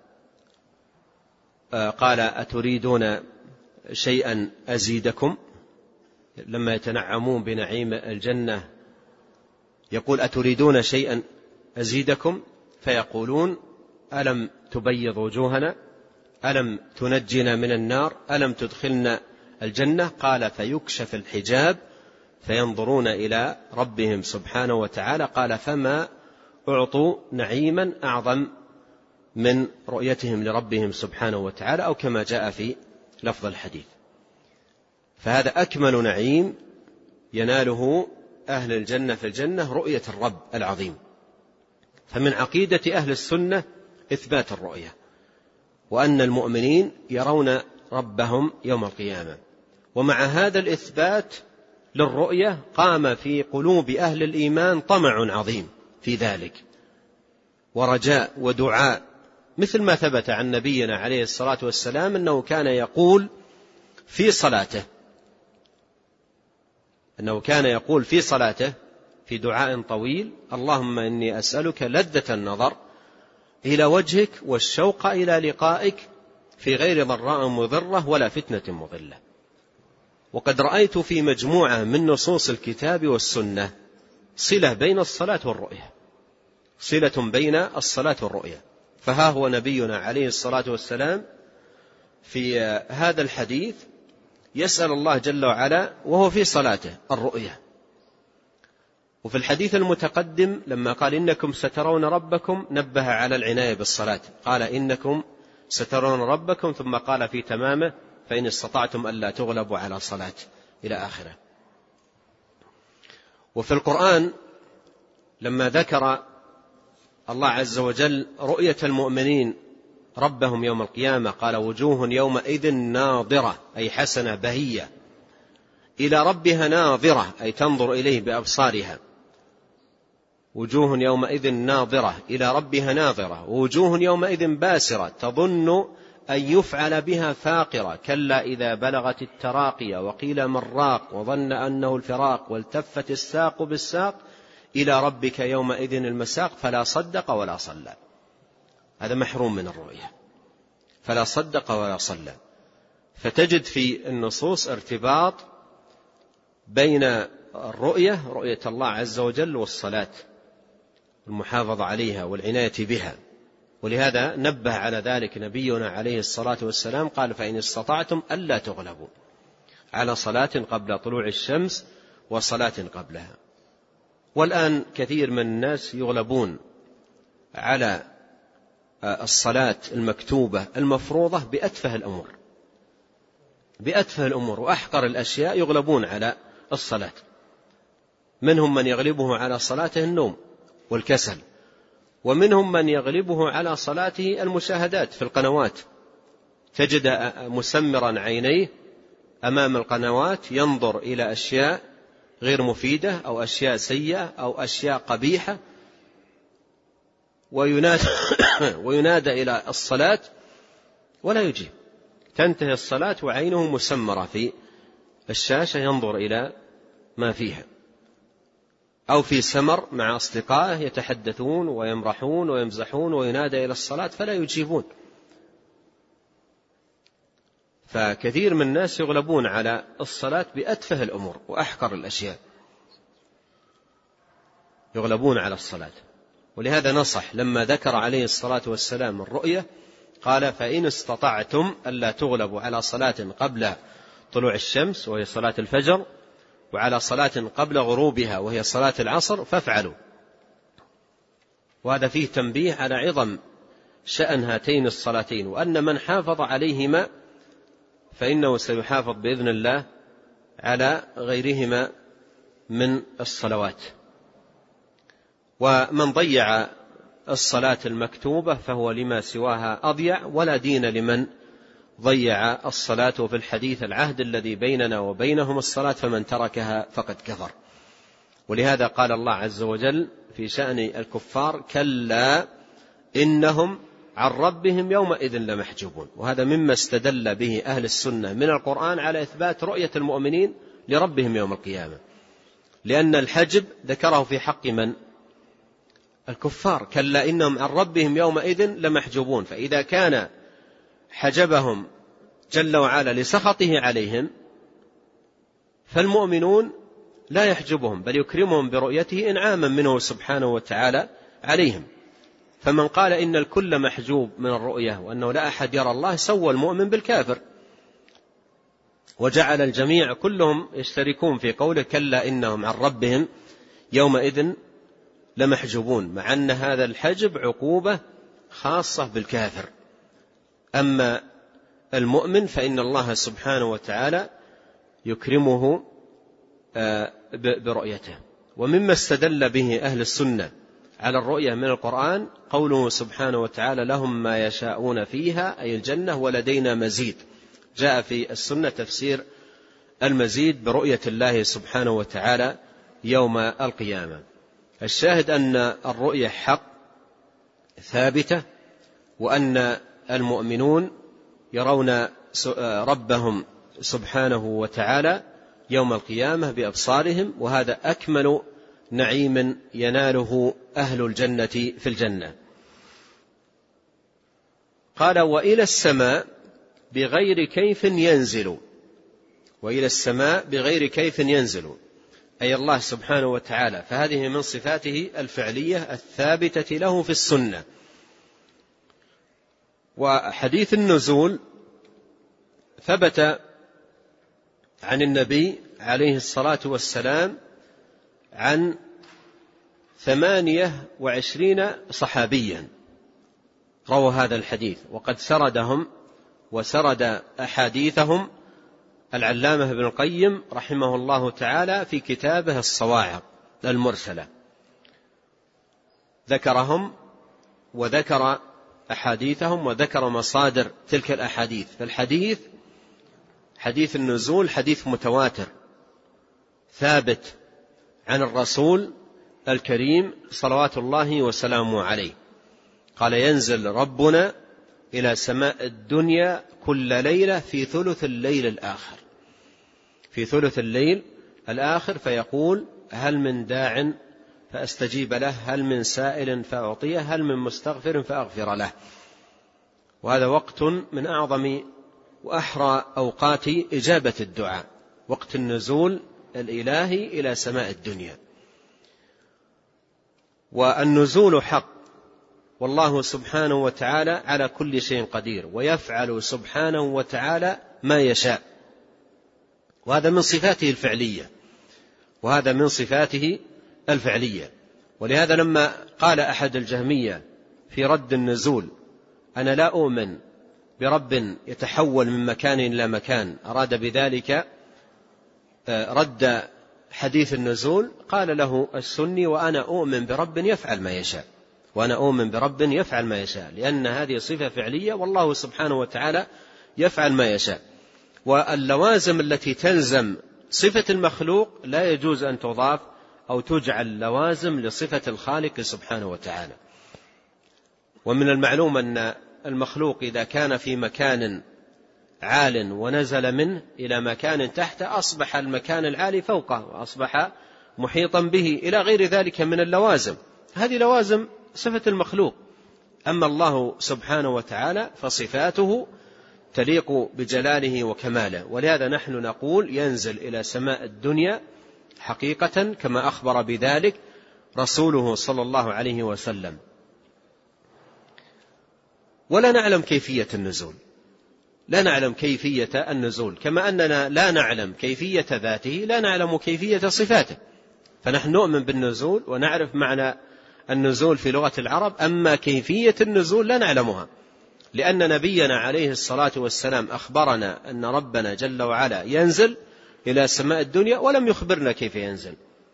قال: أتريدون شيئا أزيدكم؟ لما يتنعمون بنعيم الجنة يقول: أتريدون شيئا أزيدكم؟ فيقولون: ألم تبيض وجوهنا؟ ألم تنجنا من النار؟ ألم تدخلنا الجنة؟ قال: فيكشف الحجاب فينظرون إلى ربهم سبحانه وتعالى. قال: فما أعطوا نعيما أعظم من رؤيتهم لربهم سبحانه وتعالى، أو كما جاء في لفظ الحديث. فهذا أكمل نعيم يناله أهل الجنة في الجنة، رؤية الرب العظيم. فمن عقيدة أهل السنة إثبات الرؤية، وأن المؤمنين يرون ربهم يوم القيامة. ومع هذا الإثبات للرؤية قام في قلوب أهل الإيمان طمع عظيم في ذلك، ورجاء ودعاء، مثل ما ثبت عن نبينا عليه الصلاة والسلام أنه كان يقول في صلاته أنه كان يقول في صلاته في دعاء طويل: اللهم إني أسألك لذة النظر إلى وجهك والشوق إلى لقائك في غير ضراء مضرة ولا فتنة مضلة. وقد رأيت في مجموعة من نصوص الكتاب والسنة صلة بين الصلاة والرؤية، صلة بين الصلاة والرؤية. فها هو نبينا عليه الصلاة والسلام في هذا الحديث يسأل الله جل وعلا وهو في صلاته الرؤية. وفي الحديث المتقدم لما قال: إنكم سترون ربكم، نبه على العناية بالصلاة، قال: إنكم سترون ربكم، ثم قال في تمامه: فإن استطعتم ألا تغلبوا على صلاة، إلى آخره. وفي القرآن لما ذكر الله عز وجل رؤية المؤمنين ربهم يوم القيامة قال: وجوه يومئذ ناظرة، أي حسنة بهية، إلى ربها ناظرة، أي تنظر إليه بأبصارها. وجوه يومئذ ناظرة إلى ربها ناظرة، ووجوه يومئذ باسرة تظن أن يفعل بها فاقرة، كلا إذا بلغت التراقي وقيل من راق وظن أنه الفراق والتفت الساق بالساق إلى ربك يومئذ المساق فلا صدق ولا صلى. هذا محروم من الرؤية، فلا صدق ولا صلى. فتجد في النصوص ارتباط بين الرؤية، رؤية الله عز وجل، والصلاة، المحافظة عليها والعناية بها. ولهذا نبه على ذلك نبينا عليه الصلاة والسلام قال: فإن استطعتم ألا تغلبوا على صلاة قبل طلوع الشمس وصلاة قبلها. والآن كثير من الناس يغلبون على الصلاة المكتوبة المفروضة بأتفه الأمور، بأتفه الأمور وأحقر الأشياء يغلبون على الصلاة. منهم من يغلبه على صلاته النوم والكسل، ومنهم من يغلبه على صلاته المشاهدات في القنوات. تجد مسمرا عينيه أمام القنوات ينظر إلى أشياء غير مفيدة أو أشياء سيئة أو أشياء قبيحة، وينادى, وينادى إلى الصلاة ولا يجيب. تنتهي الصلاة وعينه مسمرة في الشاشة ينظر إلى ما فيها، أو في سمر مع أصدقائه يتحدثون ويمرحون ويمزحون، وينادى إلى الصلاة فلا يجيبون. فكثير من الناس يغلبون على الصلاة بأتفه الأمور وأحقر الأشياء، يغلبون على الصلاة. ولهذا نصح لما ذكر عليه الصلاة والسلام الرؤية قال: فإن استطعتم ألا تغلبوا على صلاة قبل طلوع الشمس وهي صلاة الفجر، وعلى صلاة قبل غروبها وهي صلاة العصر فافعلوا. وهذا فيه تنبيه على عظم شأن هاتين الصلاتين، وأن من حافظ عليهما فإنه سيحافظ بإذن الله على غيرهما من الصلوات. ومن ضيع الصلاة المكتوبة فهو لما سواها أضيع، ولا دين لمن ضيع الصلاة. في الحديث العهد الذي بيننا وبينهم الصلاة فمن تركها فقد كفر. ولهذا قال الله عز وجل في شأن الكفار: كلا إنهم عن ربهم يومئذ لمحجوبون. وهذا مما استدل به أهل السنة من القرآن على إثبات رؤية المؤمنين لربهم يوم القيامة، لأن الحجب ذكره في حق من؟ الكفار. كلا إنهم عن ربهم يومئذ لمحجوبون. فإذا كان حجبهم جل وعلا لسخطه عليهم، فالمؤمنون لا يحجبهم بل يكرمهم برؤيته إنعاما منه سبحانه وتعالى عليهم. فمن قال إن الكل محجوب من الرؤية وأنه لا أحد يرى الله سوى المؤمن بالكافر، وجعل الجميع كلهم يشتركون في قوله: كلا إنهم عن ربهم يومئذ لمحجوبون، مع أن هذا الحجب عقوبة خاصة بالكافر. أما المؤمن فإن الله سبحانه وتعالى يكرمه برؤيته. ومما استدل به أهل السنة على الرؤية من القرآن قوله سبحانه وتعالى: لهم ما يشاءون فيها، أي الجنة، ولدينا مزيد. جاء في السنة تفسير المزيد برؤية الله سبحانه وتعالى يوم القيامة. الشاهد أن الرؤية حق ثابتة، وأن المؤمنون يرون ربهم سبحانه وتعالى يوم القيامة بأبصارهم، وهذا أكمل نعيم يناله أهل الجنة في الجنة. قال: وإلى السماء بغير كيف ينزل. وإلى السماء بغير كيف ينزل، أي الله سبحانه وتعالى، فهذه من صفاته الفعلية الثابتة له في السنة. وحديث النزول ثبت عن النبي عليه الصلاة والسلام عن ثمانية وعشرين صحابيا روى هذا الحديث، وقد سردهم وسرد أحاديثهم العلامة ابن القيم رحمه الله تعالى في كتابه الصواعق المرسلة، ذكرهم وذكر أحاديثهم وذكر مصادر تلك الأحاديث. فالحديث حديث النزول حديث متواتر ثابت عن الرسول الكريم صلوات الله وسلامه عليه. قال: ينزل ربنا إلى سماء الدنيا كل ليلة في ثلث الليل الآخر، في ثلث الليل الآخر، فيقول: هل من داع فأستجيب له، هل من سائل فأعطيه، هل من مستغفر فأغفر له. وهذا وقت من أعظم وأحرى أوقات إجابة الدعاء، وقت النزول الإلهي إلى سماء الدنيا. والنزول حق، والله سبحانه وتعالى على كل شيء قدير، ويفعل سبحانه وتعالى ما يشاء، وهذا من صفاته الفعلية وهذا من صفاته الفعلية. ولهذا لما قال أحد الجهمية في رد النزول: أنا لا أؤمن برب يتحول من مكان إلى مكان، أراد بذلك رد حديث النزول، قال له السني: وأنا أؤمن برب يفعل ما يشاء، وأنا أؤمن برب يفعل ما يشاء، لأن هذه صفة فعلية، والله سبحانه وتعالى يفعل ما يشاء. واللوازم التي تلزم صفة المخلوق لا يجوز أن تضاف أو تجعل لوازم لصفة الخالق سبحانه وتعالى. ومن المعلوم أن المخلوق إذا كان في مكان عال ونزل منه إلى مكان تحت، أصبح المكان العالي فوقه وأصبح محيطا به، إلى غير ذلك من اللوازم. هذه لوازم صفة المخلوق. أما الله سبحانه وتعالى فصفاته تليق بجلاله وكماله. ولهذا نحن نقول: ينزل إلى سماء الدنيا حقيقة كما أخبر بذلك رسوله صلى الله عليه وسلم. ولا نعلم كيفية النزول، لا نعلم كيفية النزول، كما أننا لا نعلم كيفية ذاته لا نعلم كيفية صفاته. فنحن نؤمن بالنزول ونعرف معنى النزول في لغة العرب، أما كيفية النزول لا نعلمها، لأن نبينا عليه الصلاة والسلام أخبرنا أن ربنا جل وعلا ينزل إلى سماء الدنيا ولم يخبرنا كيف ينزل.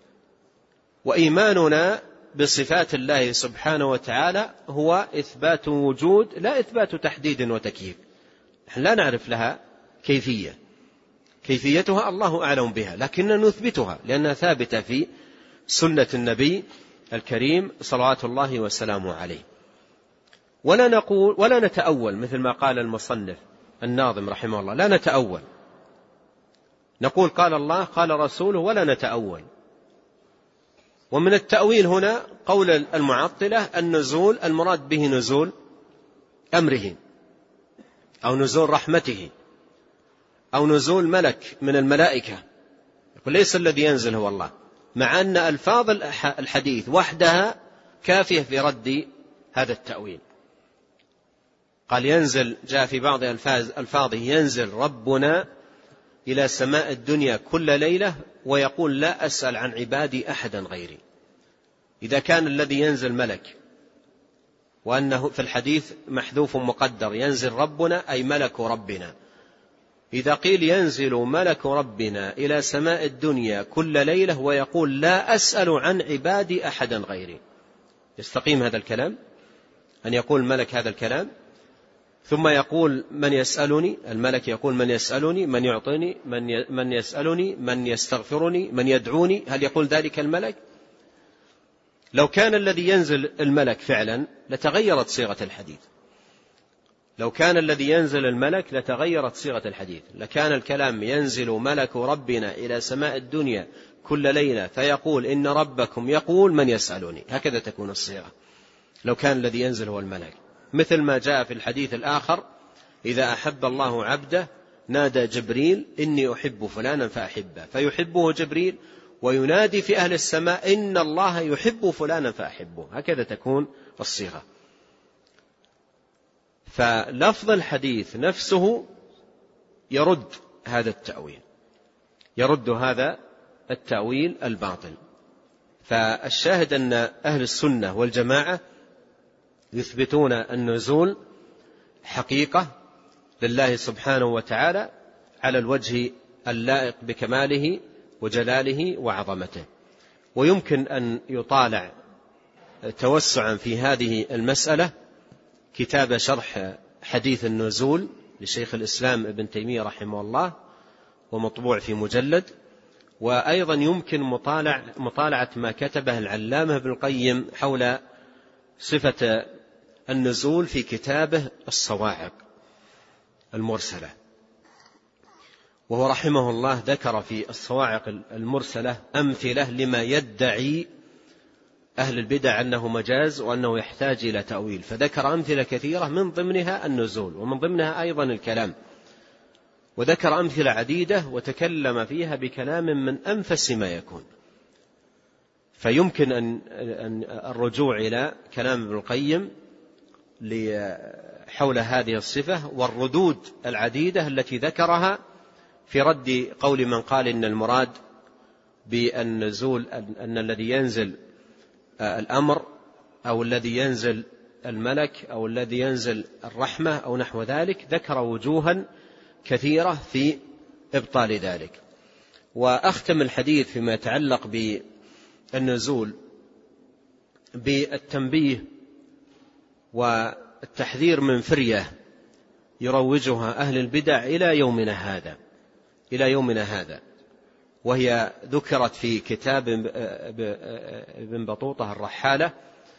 وإيماننا بصفات الله سبحانه وتعالى هو إثبات وجود لا إثبات تحديد وتكييف، لا نعرف لها كيفية، كيفيتها الله أعلم بها، لكننا نثبتها لأنها ثابتة في سنة النبي الكريم صلوات الله وسلامه عليه. ولا نقول ولا نتأول مثل ما قال المصنف الناظم رحمه الله، لا نتأول، نقول قال الله قال رسوله ولا نتأول. ومن التأويل هنا قول المعطلة النزول المراد به نزول أمره أو نزول رحمته أو نزول ملك من الملائكة، يقول ليس الذي ينزل هو الله، مع أن ألفاظ الحديث وحدها كافية في رد هذا التأويل. قال ينزل، جاء في بعض ألفاظه ينزل ربنا إلى سماء الدنيا كل ليلة ويقول لا أسأل عن عبادي أحدا غيري. إذا كان الذي ينزل ملك وأنه في الحديث محذوف مقدر ينزل ربنا أي ملك ربنا، إذا قيل ينزل ملك ربنا إلى سماء الدنيا كل ليلة ويقول لا أسأل عن عبادي أحدا غيري، يستقيم هذا الكلام؟ أن يقول ملك هذا الكلام ثم يقول من يسألني، الملك يقول من يسألني، من يعطيني، من من يسألني، من يستغفرني، من يدعوني، هل يقول ذلك الملك؟ لو كان الذي ينزل الملك فعلا لتغيرت صيغة الحديث، لو كان الذي ينزل الملك لتغيرت صيغة الحديث، لكان الكلام ينزل ملك ربنا إلى سماء الدنيا كل ليلة فيقول إن ربكم يقول من يسألني، هكذا تكون الصيغة لو كان الذي ينزل هو الملك. مثل ما جاء في الحديث الآخر إذا أحب الله عبده نادى جبريل إني أحب فلانا فأحبه، فيحبه جبريل وينادي في أهل السماء إن الله يحب فلانا فأحبه، هكذا تكون الصيغة. فلفظ الحديث نفسه يرد هذا التأويل، يرد هذا التأويل الباطل. فالشاهد أن أهل السنة والجماعة يثبتون النزول حقيقة لله سبحانه وتعالى على الوجه اللائق بكماله وجلاله وعظمته. ويمكن أن يطالع توسعا في هذه المسألة كتاب شرح حديث النزول لشيخ الإسلام ابن تيمية رحمه الله ومطبوع في مجلد، وأيضا يمكن مطالع مطالعة ما كتبه العلامة ابن القيم حول صفة النزول في كتابه الصواعق المرسلة. وهو رحمه الله ذكر في الصواعق المرسلة أمثلة لما يدعي أهل البدع أنه مجاز وأنه يحتاج إلى تأويل، فذكر أمثلة كثيرة من ضمنها النزول ومن ضمنها أيضا الكلام، وذكر أمثلة عديدة وتكلم فيها بكلام من أنفس ما يكون. فيمكن أن الرجوع إلى كلام ابن القيم حول هذه الصفة والردود العديدة التي ذكرها في رد قول من قال إن المراد بالنزول أن الذي ينزل الأمر أو الذي ينزل الملك أو الذي ينزل الرحمة أو نحو ذلك، ذكر وجوها كثيرة في إبطال ذلك. وأختم الحديث فيما يتعلق بالنزول بالتنبيه والتحذير من فرية يروجها أهل البدع إلى يومنا هذا إلى يومنا هذا وهي ذكرت في كتاب ابن بطوطة الرحالة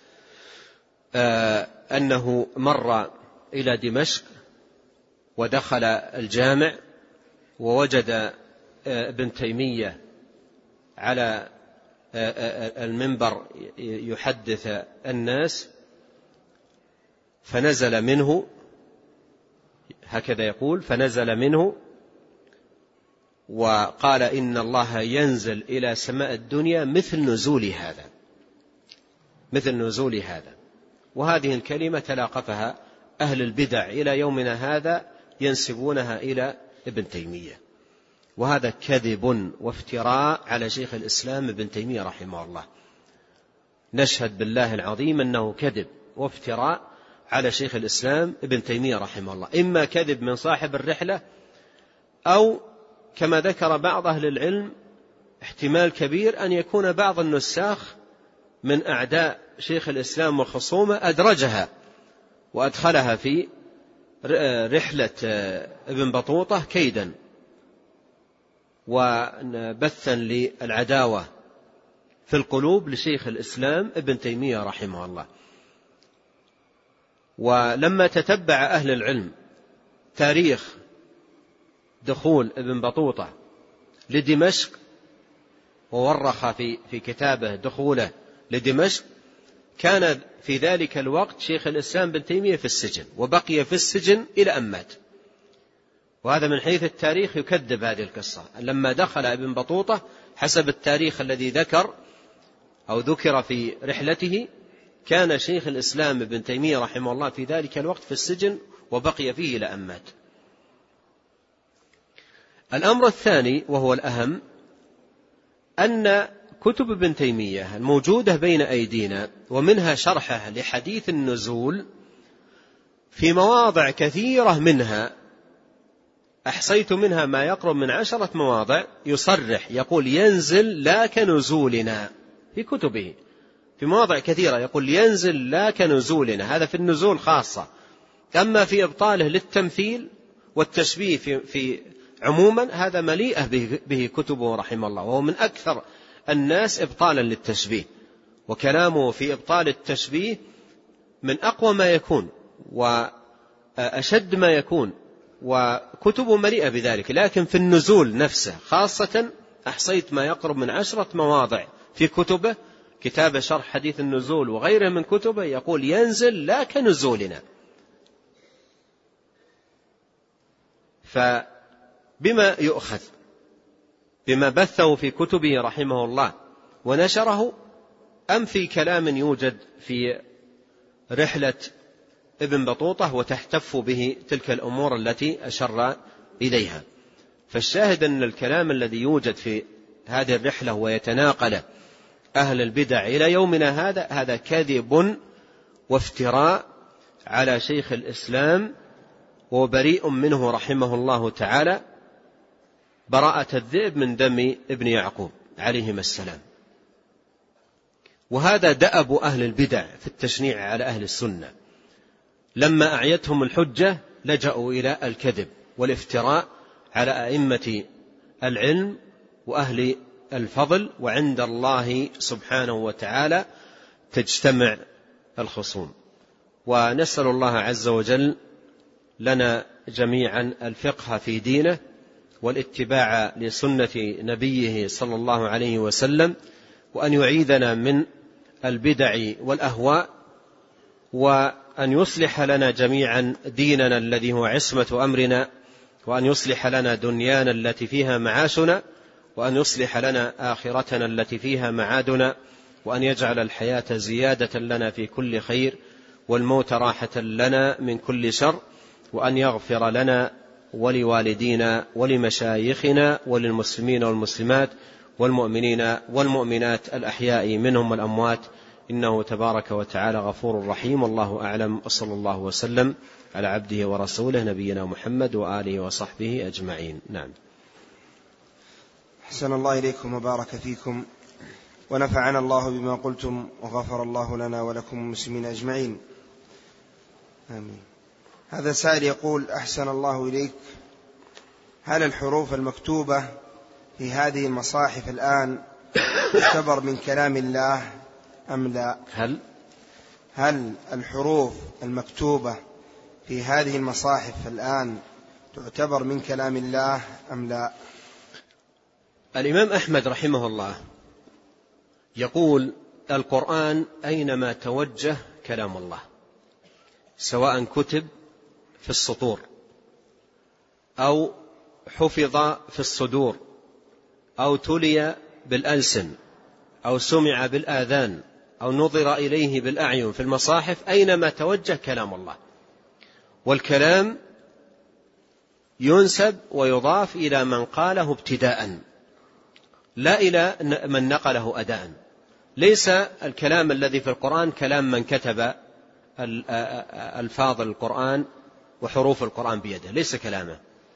أنه مر إلى دمشق ودخل الجامع ووجد ابن تيمية على المنبر يحدث الناس، فنزل منه، هكذا يقول، فنزل منه وقال إن الله ينزل إلى سماء الدنيا مثل نزول هذا مثل نزول هذا وهذه الكلمة تلاقفها أهل البدع إلى يومنا هذا ينسبونها إلى ابن تيمية، وهذا كذب وافتراء على شيخ الإسلام ابن تيمية رحمه الله. نشهد بالله العظيم أنه كذب وافتراء على شيخ الإسلام ابن تيمية رحمه الله، إما كذب من صاحب الرحلة، أو كما ذكر بعض أهل العلم احتمال كبير أن يكون بعض النساخ من أعداء شيخ الإسلام وخصومه أدرجها وأدخلها في رحلة ابن بطوطة كيدا وبثا للعداوة في القلوب لشيخ الإسلام ابن تيمية رحمه الله. ولما تتبع أهل العلم تاريخ دخول ابن بطوطة لدمشق وورخ في في كتابه دخوله لدمشق، كان في ذلك الوقت شيخ الإسلام بن تيمية في السجن، وبقي في السجن إلى أن مات. وهذا من حيث التاريخ يكذب هذه القصة. لما دخل ابن بطوطة حسب التاريخ الذي ذكر أو ذكر في رحلته، كان شيخ الإسلام ابن تيمية رحمه الله في ذلك الوقت في السجن وبقي فيه إلى أن مات. الأمر الثاني وهو الأهم، أن كتب ابن تيمية الموجودة بين أيدينا ومنها شرحه لحديث النزول في مواضع كثيرة منها، أحصيت منها ما يقرب من عشرة مواضع، يصرح يقول ينزل لا كنزولنا في كتبه، في مواضع كثيرة يقول ينزل لا كنزولنا، هذا في النزول خاصة. أما في إبطاله للتمثيل والتشبيه في, في عموما هذا مليئة به, به كتبه رحمه الله، وهو من أكثر الناس إبطالا للتشبيه، وكلامه في إبطال التشبيه من أقوى ما يكون وأشد ما يكون، وكتبه مليئة بذلك. لكن في النزول نفسه خاصة أحصيت ما يقرب من عشرة مواضع في كتبه، كتاب شرح حديث النزول وغيره من كتبه، يقول ينزل لا كنزولنا. فبما يؤخذ؟ بما بثه في كتبه رحمه الله ونشره، أم في كلام يوجد في رحلة ابن بطوطة وتحتف به تلك الأمور التي أشر إليها؟ فالشاهد أن الكلام الذي يوجد في هذه الرحلة ويتناقل أهل البدع إلى يومنا هذا، هذا كذب وافتراء على شيخ الإسلام، وبريء منه رحمه الله تعالى براءة الذئب من دم ابن يعقوب عليهما السلام. وهذا دأب أهل البدع في التشنيع على أهل السنة، لما أعيتهم الحجة لجأوا إلى الكذب والافتراء على أئمة العلم وأهل الفضل، وعند الله سبحانه وتعالى تجتمع الخصوم. ونسأل الله عز وجل لنا جميعا الفقه في دينه والاتباع لسنة نبيه صلى الله عليه وسلم، وأن يعيذنا من البدع والأهواء، وأن يصلح لنا جميعا ديننا الذي هو عصمة أمرنا، وأن يصلح لنا دنيانا التي فيها معاشنا، وأن يصلح لنا آخرتنا التي فيها معادنا، وأن يجعل الحياة زيادة لنا في كل خير والموت راحة لنا من كل شر، وأن يغفر لنا ولوالدينا ولمشايخنا وللمسلمين والمسلمات والمؤمنين والمؤمنات الأحياء منهم والأموات، إنه تبارك وتعالى غفور رحيم. والله أعلم، وصلى الله وسلم على عبده ورسوله نبينا محمد وآله وصحبه أجمعين. نعم. أحسن الله إليكم وبارك فيكم، ونفعنا الله بما قلتم، وغفر الله لنا ولكم المسلمين أجمعين، آمين. هذا سائل يقول: أحسن الله إليك، هل الحروف المكتوبة في هذه المصاحف الآن تعتبر من كلام الله أم لا؟ هل هل الحروف المكتوبة في هذه المصاحف الآن تعتبر من كلام الله أم لا؟ الإمام أحمد رحمه الله يقول: القرآن أينما توجه كلام الله، سواء كتب في السطور أو حفظ في الصدور أو تلي بالألسن أو سمع بالآذان أو نظر إليه بالأعين في المصاحف، أينما توجه كلام الله. والكلام ينسب ويضاف إلى من قاله ابتداء، لا إلى من نقله أداء. ليس الكلام الذي في القرآن كلام من كتب ألفاظ القرآن وحروف القرآن بيده، ليس كلامه،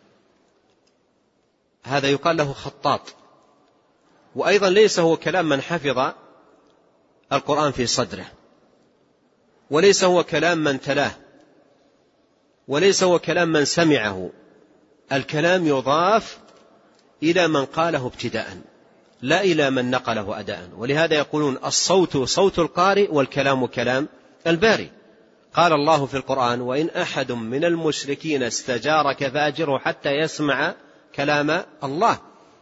هذا يقال له خطاط. وأيضا ليس هو كلام من حفظ القرآن في صدره، وليس هو كلام من تلاه، وليس هو كلام من سمعه. الكلام يضاف إلى من قاله ابتداء، لا إلى من نقله أداء. ولهذا يقولون الصوت صوت القارئ والكلام كلام الباري. قال الله في القرآن: وإن أحد من المشركين استجارك فأجره حتى يسمع كلام الله،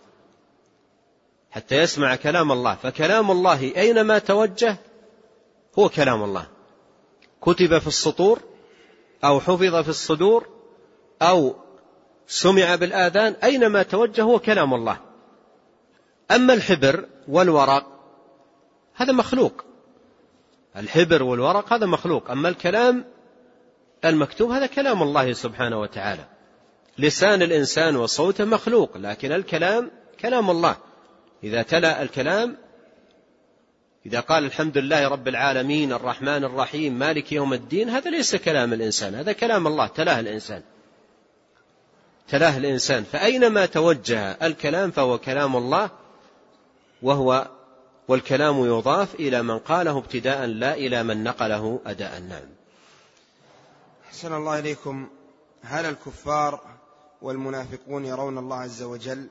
حتى يسمع كلام الله. فكلام الله أينما توجه هو كلام الله، كتب في السطور أو حفظ في الصدور أو سمع بالآذان، أينما توجه هو كلام الله. أما الحبر والورق هذا مخلوق، الحبر والورق هذا مخلوق. أما الكلام المكتوب هذا كلام الله سبحانه وتعالى. لسان الإنسان وصوته مخلوق، لكن الكلام كلام الله. إذا تلا الكلام، إذا قال الحمد لله رب العالمين الرحمن الرحيم مالك يوم الدين، هذا ليس كلام الإنسان، هذا كلام الله تلاه الإنسان تلاه الإنسان فأينما توجه الكلام فهو كلام الله، وهو والكلام يضاف إلى من قاله ابتداء لا إلى من نقله أداء. نعم. أحسن الله إليكم. هل الكفار والمنافقون يرون الله عز وجل؟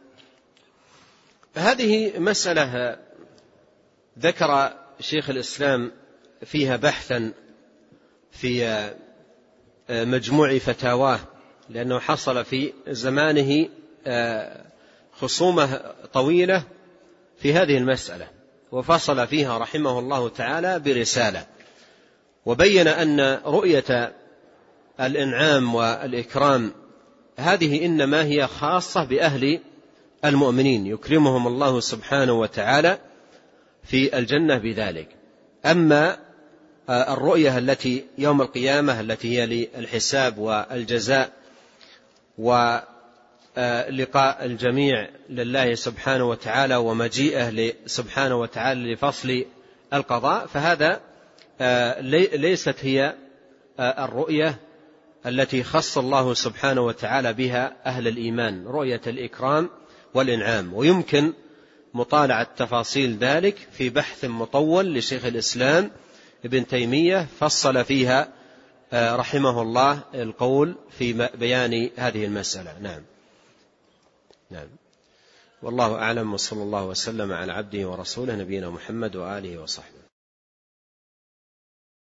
هذه مسألة ذكر شيخ الإسلام فيها بحثا في مجموع فتاواه، لأنه حصل في زمانه خصومة طويلة في هذه المسألة، وفصل فيها رحمه الله تعالى برسالة، وبين أن رؤية الإنعام والإكرام هذه إنما هي خاصة بأهل المؤمنين، يكرمهم الله سبحانه وتعالى في الجنة بذلك. أما الرؤية التي يوم القيامة التي هي للحساب والجزاء ولقاء الجميع لله سبحانه وتعالى ومجيئه سبحانه وتعالى لفصل القضاء، فهذا ليست هي الرؤية التي خص الله سبحانه وتعالى بها أهل الإيمان، رؤية الإكرام والإنعام. ويمكن مطالعة تفاصيل ذلك في بحث مطول لشيخ الإسلام ابن تيمية فصل فيها رحمه الله القول في بيان هذه المسألة. نعم. نعم. والله أعلم، وصلى الله وسلم على عبده ورسوله نبينا محمد وآله وصحبه.